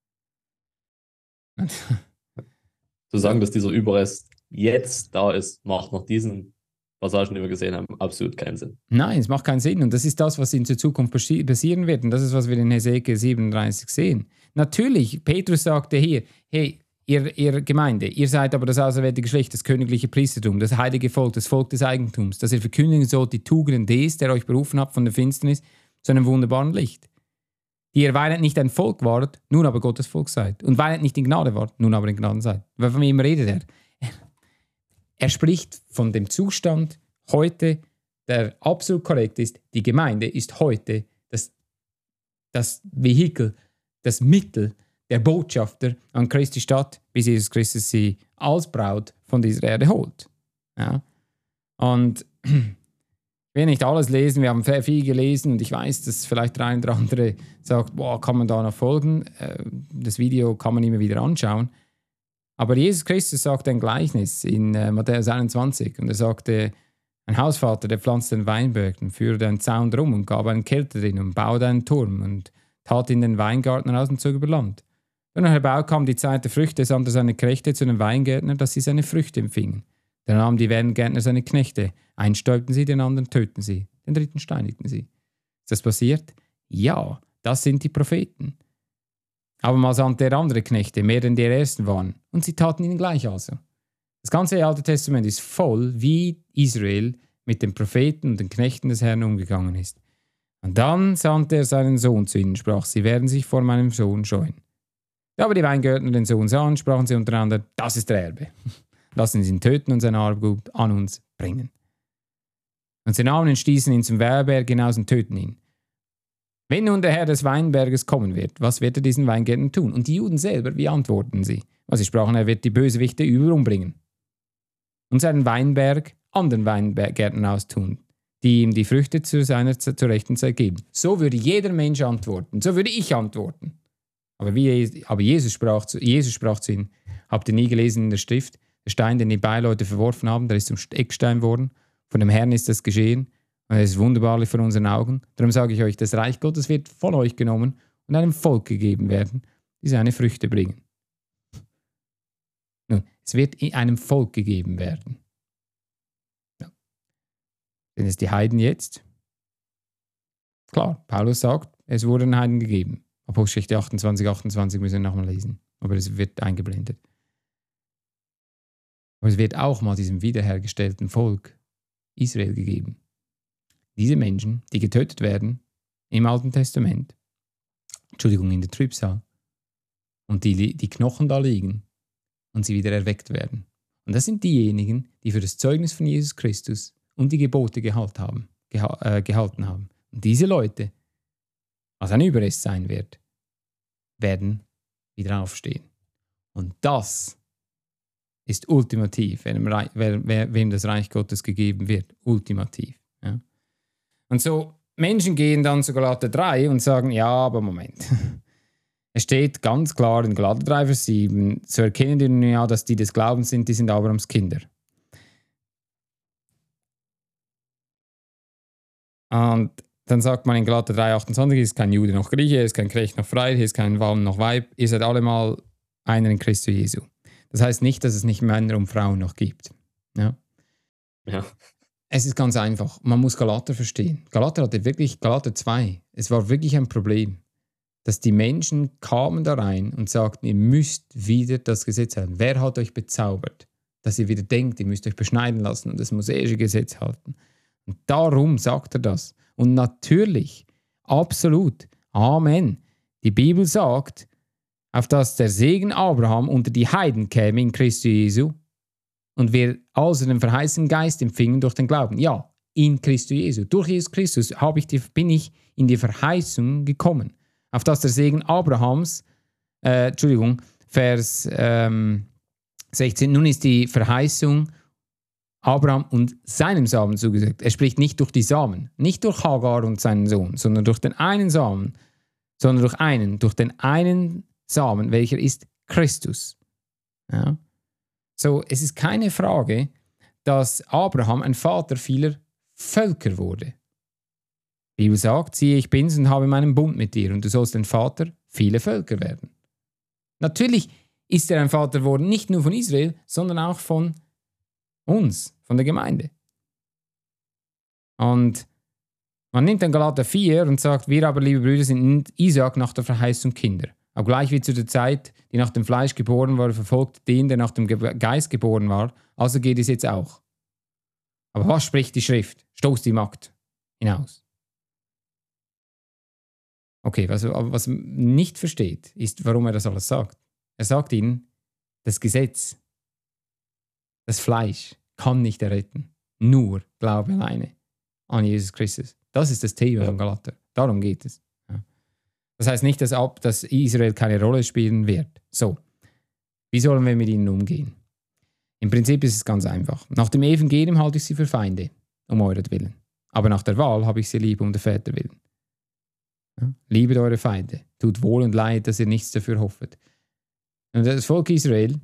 Zu sagen, dass dieser Überrest jetzt da ist, macht nach diesen Passagen, die wir gesehen haben, absolut keinen Sinn. Nein, es macht keinen Sinn. Und das ist das, was in der Zukunft passieren wird. Und das ist, was wir in Hesekiel siebenunddreißig sehen. Natürlich, Petrus sagte hier, hey, ihr, ihr Gemeinde, ihr seid aber das auserwählte Geschlecht, das königliche Priestertum, das heilige Volk, das Volk des Eigentums, dass ihr verkündigen sollt die Tugenden des, der euch berufen hat von der Finsternis zu einem wunderbaren Licht. Die ihr weilet nicht ein Volk wart, nun aber Gottes Volk seid. Und weilet nicht in Gnade wart, nun aber in Gnaden seid. Von wem redet er? Er spricht von dem Zustand heute, der absolut korrekt ist. Die Gemeinde ist heute das, das Vehikel, das Mittel, der Botschafter an Christi Stadt, bis Jesus Christus sie als Braut von dieser Erde holt. Ja? Und ich will nicht alles lesen, wir haben sehr viel gelesen und ich weiß, dass vielleicht der eine oder andere sagt, boah, kann man da noch folgen? Das Video kann man immer wieder anschauen. Aber Jesus Christus sagt ein Gleichnis in Matthäus einundzwanzig und er sagte, ein Hausvater, der pflanzte einen Weinberg und führte einen Zaun drum und gab einen Kelter drin und baute einen Turm und tat in den Weingarten aus und zog über Land. Und herbei kam die Zeit der Früchte, sandte seine Knechte zu den Weingärtnern, dass sie seine Früchte empfingen. Dann nahmen die Weingärtner seine Knechte, einen stäubten sie, den anderen töten sie, den dritten steinigten sie. Ist das passiert? Ja, das sind die Propheten. Aber mal sandte er andere Knechte, mehr denn die ersten waren, und sie taten ihnen gleich also. Das ganze Alte Testament ist voll, wie Israel mit den Propheten und den Knechten des Herrn umgegangen ist. Und dann sandte er seinen Sohn zu ihnen, sprach, sie werden sich vor meinem Sohn scheuen. Aber die Weingärtner den Sohn sahen, sprachen sie untereinander, das ist der Erbe. Lassen sie ihn töten und sein Erbgut an uns bringen. Und sie nahmen und stießen ihn zum Weinberg hinaus und töten ihn. Wenn nun der Herr des Weinberges kommen wird, was wird er diesen Weingärtnern tun? Und die Juden selber, wie antworten sie? Was sie sprachen, er wird die Bösewichte über umbringen. Und seinen Weinberg anderen Weingärtnern austun, die ihm die Früchte zu seiner zur rechten Zeit geben. So würde jeder Mensch antworten. So würde ich antworten. Aber, wie, aber Jesus, sprach zu, Jesus sprach zu ihnen, habt ihr nie gelesen in der Schrift, der Stein, den die Beileute verworfen haben, der ist zum Eckstein worden. Von dem Herrn ist das geschehen. Und es ist wunderbarlich vor unseren Augen. Darum sage ich euch, das Reich Gottes wird von euch genommen und einem Volk gegeben werden, die seine Früchte bringen. Nun, es wird einem Volk gegeben werden. Ja. Sind es die Heiden jetzt? Klar, Paulus sagt, es wurde den Heiden gegeben. Apostelgeschichte achtundzwanzig, achtundzwanzig müssen wir nochmal lesen. Aber es wird eingeblendet. Aber es wird auch mal diesem wiederhergestellten Volk Israel gegeben. Diese Menschen, die getötet werden im Alten Testament, Entschuldigung, in der Trübsal, und die, die Knochen da liegen und sie wieder erweckt werden. Und das sind diejenigen, die für das Zeugnis von Jesus Christus und die Gebote gehalt haben, geha äh, gehalten haben. Und diese Leute, was ein Überrest sein wird, werden wieder aufstehen. Und das ist ultimativ, wem, wem das Reich Gottes gegeben wird. Ultimativ. Ja. Und so, Menschen gehen dann zu Galater drei und sagen, ja, aber Moment. Es steht ganz klar in Galater drei, Vers sieben, so erkennen die nun ja, dass die des Glaubens sind, die sind Abrahams Kinder. Und dann sagt man in Galater drei, achtundzwanzig, hier ist kein Jude noch Grieche, hier ist kein Knecht noch frei, hier ist kein Mann noch Weib, ihr seid alle mal einer in Christus Jesu. Das heißt nicht, dass es nicht Männer und Frauen noch gibt. Ja. Ja. Es ist ganz einfach. Man muss Galater verstehen. Galater hatte wirklich, Galater zwei, es war wirklich ein Problem. dass die Menschen kamen da rein und sagten, ihr müsst wieder das Gesetz halten. Wer hat euch bezaubert, dass ihr wieder denkt, ihr müsst euch beschneiden lassen und das mosaische Gesetz halten? Und darum sagt er das. Und natürlich, absolut, Amen. Die Bibel sagt, auf dass der Segen Abraham unter die Heiden käme in Christus Jesu und wir also den verheißenen Geist empfingen durch den Glauben. Ja, in Christus Jesu. Durch Jesus Christus habe ich die, bin ich in die Verheißung gekommen. Auf dass der Segen Abrahams, äh, Entschuldigung, Vers ähm, sechzehn, nun ist die Verheißung Abraham und seinem Samen zugesagt. Er spricht nicht durch die Samen, nicht durch Hagar und seinen Sohn, sondern durch den einen Samen, sondern durch einen, durch den einen Samen, welcher ist Christus. Ja. So, es ist keine Frage, dass Abraham ein Vater vieler Völker wurde. Die Bibel sagt, siehe, ich bin's und habe meinen Bund mit dir und du sollst ein Vater vieler Völker werden. Natürlich ist er ein Vater geworden, nicht nur von Israel, sondern auch von uns, von der Gemeinde. Und man nimmt dann Galater vier und sagt, wir aber, liebe Brüder, sind Isaak nach der Verheißung Kinder. Auch gleich wie zu der Zeit, die nach dem Fleisch geboren war, verfolgt den, der nach dem Geist geboren war. Also geht es jetzt auch. Aber was spricht die Schrift? Stoß die Magd hinaus. Okay, was, was man nicht versteht, ist, warum er das alles sagt. Er sagt ihnen, das Gesetz, das Fleisch kann nicht erretten. Nur Glaube alleine an Jesus Christus. Das ist das Thema ja. von Galater. Darum geht es. Ja. Das heißt nicht, dass, ab, dass Israel keine Rolle spielen wird. So, wie sollen wir mit ihnen umgehen? Im Prinzip ist es ganz einfach. Nach dem Evangelium halte ich sie für Feinde, um euretwillen. Aber nach der Wahl habe ich sie lieb, um der Väter willen. Ja? Liebet eure Feinde. Tut wohl und leid, dass ihr nichts dafür hoffet. Und das Volk Israel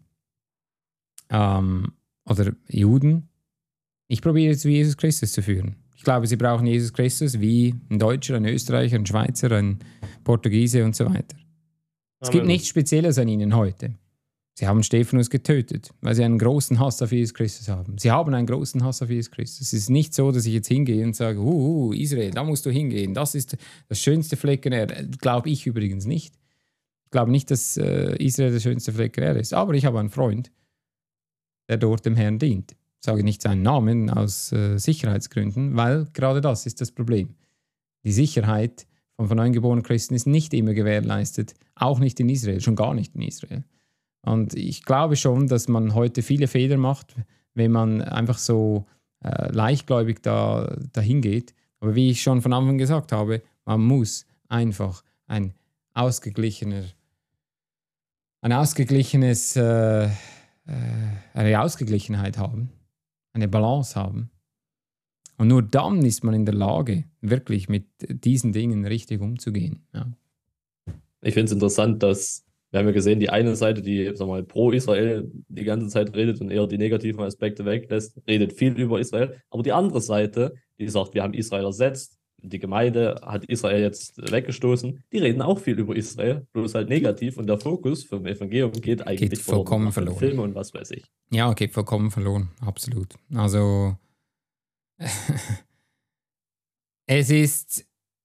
ähm, oder Juden, ich probiere zu Jesus Christus zu führen. Ich glaube, sie brauchen Jesus Christus wie ein Deutscher, ein Österreicher, ein Schweizer, ein Portugiese und so weiter. Es gibt nichts Spezielles an ihnen heute. Sie haben Stephanus getötet, weil sie einen großen Hass auf Jesus Christus haben. Sie haben einen großen Hass auf Jesus Christus. Es ist nicht so, dass ich jetzt hingehe und sage, uh, uh, Israel, da musst du hingehen. Das ist das schönste Flecken Erde. Glaube ich übrigens nicht. Ich glaube nicht, dass äh, Israel das schönste Flecken Erde ist. Aber ich habe einen Freund, der dort dem Herrn dient. Ich sage nicht seinen Namen aus äh, Sicherheitsgründen, weil gerade das ist das Problem. Die Sicherheit von von neuem geborenen Christen ist nicht immer gewährleistet, auch nicht in Israel, schon gar nicht in Israel. Und ich glaube schon, dass man heute viele Fehler macht, wenn man einfach so äh, leichtgläubig da, dahin geht. Aber wie ich schon von Anfang gesagt habe, man muss einfach ein ausgeglichener, ein ausgeglichenes, äh, äh, eine Ausgeglichenheit haben, eine Balance haben. Und nur dann ist man in der Lage, wirklich mit diesen Dingen richtig umzugehen. Ja. Ich finde es interessant, dass wir haben ja gesehen, die eine Seite, die sag mal, pro Israel die ganze Zeit redet und eher die negativen Aspekte weglässt, redet viel über Israel. Aber die andere Seite, die sagt, wir haben Israel ersetzt, die Gemeinde hat Israel jetzt weggestoßen, die reden auch viel über Israel, bloß halt negativ. Und der Fokus vom Evangelium geht eigentlich geht vollkommen verloren. Filme und was weiß ich. Ja, geht vollkommen verloren, absolut. Also es ist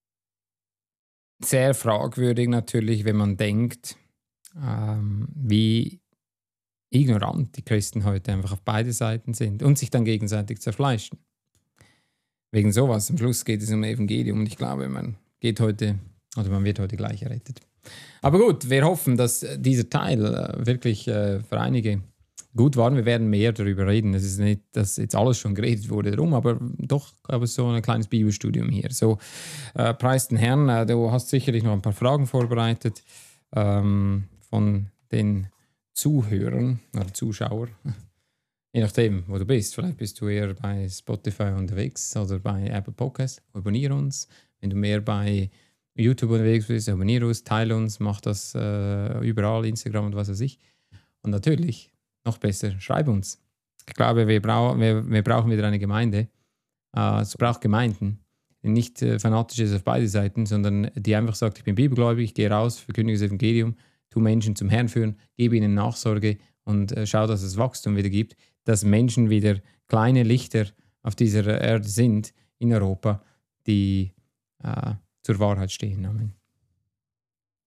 sehr fragwürdig natürlich, wenn man denkt, Ähm, wie ignorant die Christen heute einfach auf beide Seiten sind und sich dann gegenseitig zerfleischen. Wegen sowas. Am Schluss geht es um Evangelium und ich glaube, man geht heute, oder man wird heute gleich errettet. Aber gut, wir hoffen, dass dieser Teil äh, wirklich äh, für einige gut war. Wir werden mehr darüber reden. Es ist nicht, dass jetzt alles schon geredet wurde darum, aber doch gab es so ein kleines Bibelstudium hier. So, äh, preis den Herrn, äh, du hast sicherlich noch ein paar Fragen vorbereitet. Ähm, von den Zuhörern oder Zuschauern, je nachdem, wo du bist. Vielleicht bist du eher bei Spotify unterwegs oder bei Apple Podcasts. Abonniere uns. Wenn du mehr bei YouTube unterwegs bist, abonniere uns, teile uns, mach das äh, überall, Instagram und was weiß ich. Und natürlich, noch besser, schreib uns. Ich glaube, wir, brau- wir, wir brauchen wieder eine Gemeinde. Äh, es braucht Gemeinden, die nicht äh, fanatisch ist auf beide Seiten, sondern die einfach sagt, ich bin bibelgläubig, ich gehe raus, verkündige das Evangelium, tu Menschen zum Herrn führen, gebe ihnen Nachsorge und äh, schau, dass es Wachstum wieder gibt, dass Menschen wieder kleine Lichter auf dieser Erde sind, in Europa, die äh, zur Wahrheit stehen. Amen.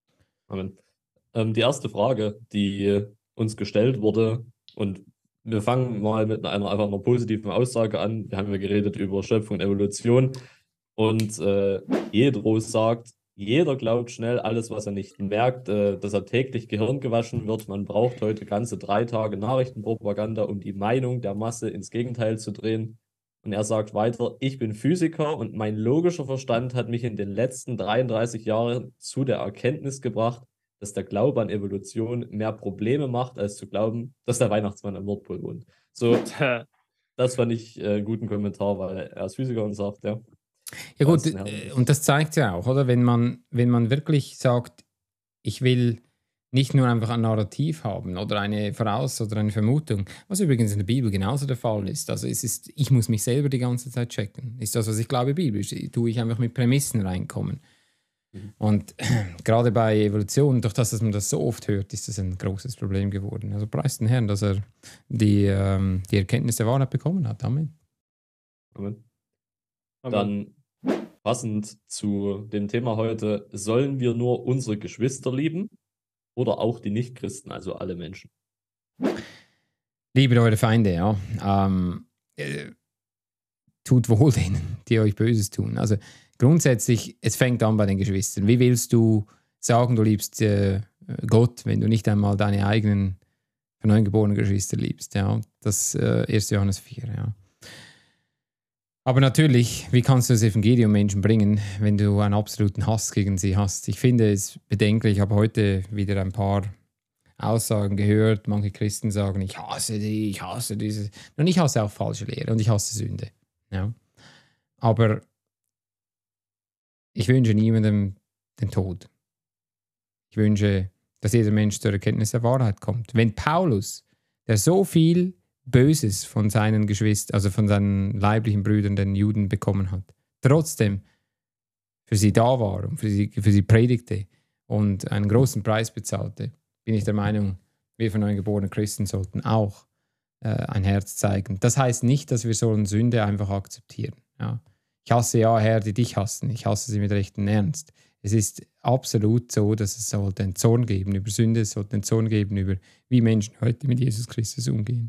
Amen. Ähm, die erste Frage, die uns gestellt wurde, und wir fangen mal mit einer einfach einer positiven Aussage an. Wir haben ja geredet über Schöpfung und Evolution. Und äh, Jedro sagt, jeder glaubt schnell alles, was er nicht merkt, äh, dass er täglich Gehirn gewaschen wird. Man braucht heute ganze drei Tage Nachrichtenpropaganda, um die Meinung der Masse ins Gegenteil zu drehen. Und er sagt weiter, ich bin Physiker und mein logischer Verstand hat mich in den letzten dreiunddreißig Jahren zu der Erkenntnis gebracht, dass der Glaube an Evolution mehr Probleme macht, als zu glauben, dass der Weihnachtsmann am Nordpol wohnt. So, das fand ich äh, einen guten Kommentar, weil er ist Physiker und sagt, ja. Ja gut, und das zeigt ja auch, oder? Wenn man, wenn man wirklich sagt, ich will nicht nur einfach ein Narrativ haben oder eine Voraus- oder eine Vermutung, was übrigens in der Bibel genauso der Fall ist. Also es ist, ich muss mich selber die ganze Zeit checken. Ist das, was ich glaube, biblisch? Tue ich einfach mit Prämissen reinkommen. Mhm. Und gerade bei Evolution, durch das, dass man das so oft hört, ist das ein großes Problem geworden. Also preis den Herrn, dass er die, ähm, die Erkenntnis der Wahrheit bekommen hat. Amen. Amen. Dann passend zu dem Thema heute, sollen wir nur unsere Geschwister lieben oder auch die Nichtchristen, also alle Menschen? Liebet eure Feinde, ja. Ähm, äh, tut wohl denen, die euch Böses tun. Also grundsätzlich, es fängt an bei den Geschwistern. Wie willst du sagen, du liebst äh, Gott, wenn du nicht einmal deine eigenen von neuem geborenen Geschwister liebst? Ja? Das äh, erster Johannes vier, ja. Aber natürlich, wie kannst du das Evangelium Menschen bringen, wenn du einen absoluten Hass gegen sie hast? Ich finde es bedenklich. Ich habe heute wieder ein paar Aussagen gehört. Manche Christen sagen, ich hasse die, ich hasse diese. Und ich hasse auch falsche Lehre und ich hasse Sünde. Ja. Aber ich wünsche niemandem den Tod. Ich wünsche, dass jeder Mensch zur Erkenntnis der Wahrheit kommt. Wenn Paulus, der so viel Böses von seinen Geschwistern, also von seinen leiblichen Brüdern, den Juden, bekommen hat, trotzdem für sie da war und für sie, für sie predigte und einen großen Preis bezahlte, bin ich der Meinung, wir von neuem geborenen Christen sollten auch äh, ein Herz zeigen. Das heißt nicht, dass wir sollen Sünde einfach akzeptieren. Ja. Ich hasse ja Herr, die dich hassen. Ich hasse sie mit rechtem Ernst. Es ist absolut so, dass es sollte einen Zorn geben über Sünde, es sollte einen Zorn geben über, wie Menschen heute mit Jesus Christus umgehen.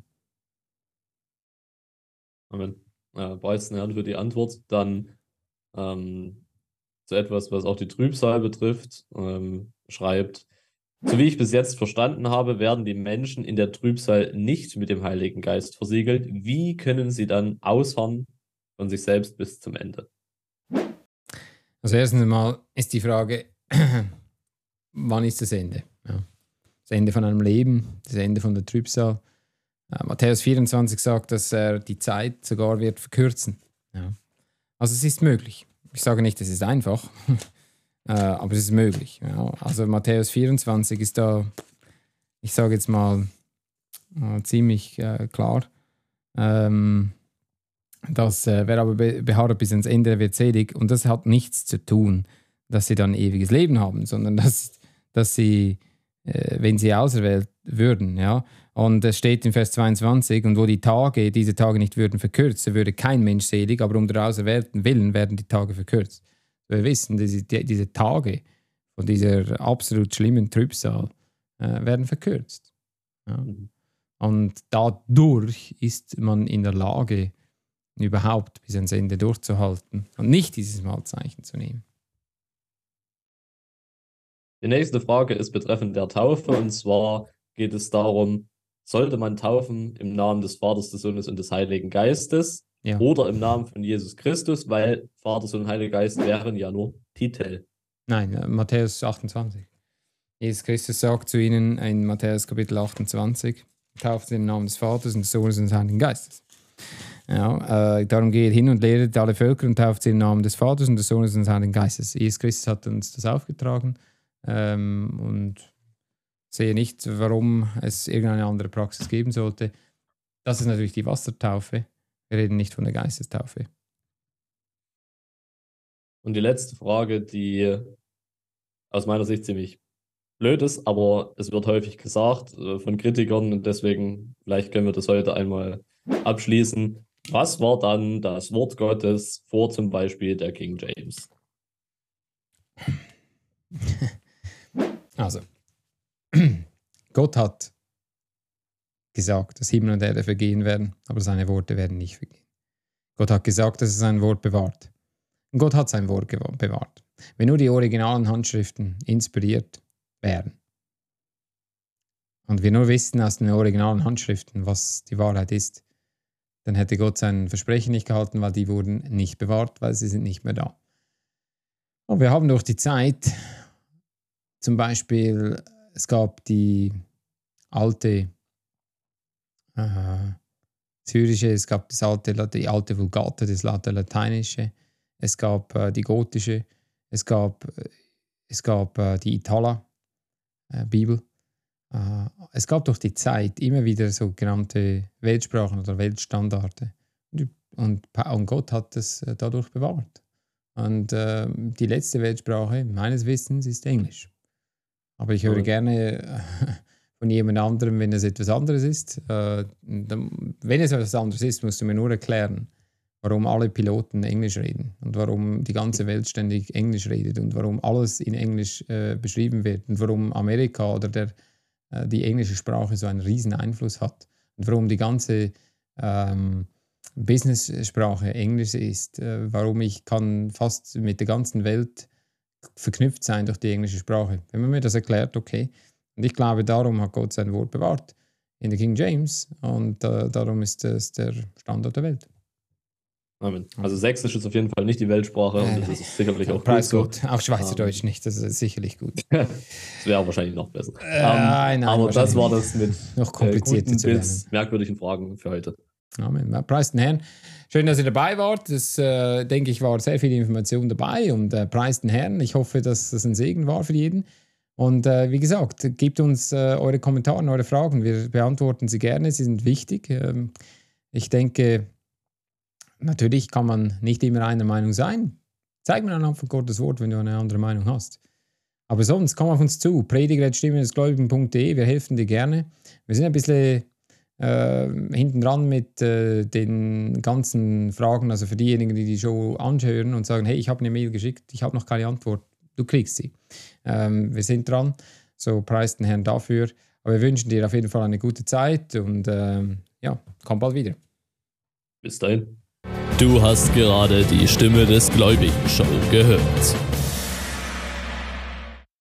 Amen. Äh, Preis den Herrn für die Antwort. Dann ähm, zu etwas, was auch die Trübsal betrifft, ähm, schreibt, so wie ich bis jetzt verstanden habe, werden die Menschen in der Trübsal nicht mit dem Heiligen Geist versiegelt. Wie können sie dann ausharren von sich selbst bis zum Ende? Also erstens einmal ist die Frage, wann ist das Ende? Ja. Das Ende von einem Leben, das Ende von der Trübsal. Uh, Matthäus vierundzwanzig sagt, dass er die Zeit sogar wird verkürzen. Ja. Also es ist möglich. Ich sage nicht, es ist einfach, uh, aber es ist möglich. Ja. Also Matthäus vierundzwanzig ist da, ich sage jetzt mal, uh, ziemlich uh, klar, ähm, dass uh, wer aber be- beharrt bis ans Ende, der wird selig. Und das hat nichts zu tun, dass sie dann ewiges Leben haben, sondern dass, dass sie, äh, wenn sie auserwählt würden, ja. Und es steht in Vers zweiundzwanzig, und wo die Tage, diese Tage nicht würden verkürzt, so würde kein Mensch selig, aber um der Auserwählten willen werden die Tage verkürzt. Wir wissen, diese, diese Tage von dieser absolut schlimmen Trübsal äh, werden verkürzt. Ja. Mhm. Und dadurch ist man in der Lage, überhaupt bis ans Ende durchzuhalten und nicht dieses Malzeichen zu nehmen. Die nächste Frage ist betreffend der Taufe, und zwar geht es darum, sollte man taufen im Namen des Vaters, des Sohnes und des Heiligen Geistes ja. oder im Namen von Jesus Christus, weil Vater, Sohn und Heiliger Geist wären ja nur Titel. Nein, äh, Matthäus achtundzwanzig. Jesus Christus sagt zu ihnen in Matthäus Kapitel achtundzwanzig, tauft im Namen des Vaters und des Sohnes und des Heiligen Geistes. Ja, äh, darum geht hin und lehret alle Völker und tauft sie im Namen des Vaters und des Sohnes und des Heiligen Geistes. Jesus Christus hat uns das aufgetragen ähm, und sehe nicht, warum es irgendeine andere Praxis geben sollte. Das ist natürlich die Wassertaufe. Wir reden nicht von der Geistestaufe. Und die letzte Frage, die aus meiner Sicht ziemlich blöd ist, aber es wird häufig gesagt äh, von Kritikern, und deswegen vielleicht können wir das heute einmal abschließen. Was war dann das Wort Gottes vor zum Beispiel der King James? Also, Gott hat gesagt, dass Himmel und Erde vergehen werden, aber seine Worte werden nicht vergehen. Gott hat gesagt, dass er sein Wort bewahrt. Und Gott hat sein Wort bewahrt. Wenn nur die originalen Handschriften inspiriert wären und wir nur wissen aus den originalen Handschriften, was die Wahrheit ist, dann hätte Gott sein Versprechen nicht gehalten, weil die wurden nicht bewahrt, weil sie sind nicht mehr da. Und wir haben durch die Zeit, zum Beispiel, es gab die alte äh, Syrische, es gab das alte, die alte Vulgate, das alte Lateinische, es gab äh, die Gotische, es gab, äh, es gab äh, die Itala-Bibel. Äh, es gab durch die Zeit immer wieder sogenannte Weltsprachen oder Weltstandards. Und, und Gott hat das äh, dadurch bewahrt. Und äh, die letzte Weltsprache meines Wissens ist Englisch. Aber ich höre gerne äh, von jemand anderem, wenn es etwas anderes ist. Äh, dann, wenn es etwas anderes ist, musst du mir nur erklären, warum alle Piloten Englisch reden und warum die ganze Welt ständig Englisch redet und warum alles in Englisch äh, beschrieben wird und warum Amerika oder der, äh, die englische Sprache so einen riesen Einfluss hat und warum die ganze ähm, Business-Sprache Englisch ist, äh, warum ich kann fast mit der ganzen Welt verknüpft sein durch die englische Sprache. Wenn man mir das erklärt, okay. Und ich glaube, darum hat Gott sein Wort bewahrt in der King James und äh, darum ist es der Standard der Welt. Amen. Also Sächsisch ist auf jeden Fall nicht die Weltsprache und das ist sicherlich auch Preis gut so. Gott. Auch Schweizerdeutsch um, nicht, das ist sicherlich gut. Das wäre wahrscheinlich noch besser. Äh, um, nein, nein, aber das war das mit noch komplizierter äh, zu lernen. merkwürdigen Fragen für heute. Amen. Preis den Herrn. Schön, dass ihr dabei wart. Das, äh, denke ich, war sehr viel Information dabei und äh, preis den Herrn. Ich hoffe, dass das ein Segen war für jeden. Und äh, wie gesagt, gebt uns äh, eure Kommentare, eure Fragen. Wir beantworten sie gerne, sie sind wichtig. Ähm, ich denke, natürlich kann man nicht immer einer Meinung sein. Zeig mir anhand von Gottes Wort, wenn du eine andere Meinung hast. Aber sonst, komm auf uns zu. prediger at stimme des gläubigen punkt de. Wir helfen dir gerne. Wir sind ein bisschen äh, hinten dran mit äh, den ganzen Fragen. Also für diejenigen, die die Show anhören und sagen, hey, ich habe eine Mail geschickt, ich habe noch keine Antwort. Du kriegst sie. Ähm, wir sind dran. So, preis den Herrn dafür. Aber wir wünschen dir auf jeden Fall eine gute Zeit und ähm, ja, komm bald wieder. Bis dahin. Du hast gerade die Stimme des Gläubigen Show gehört.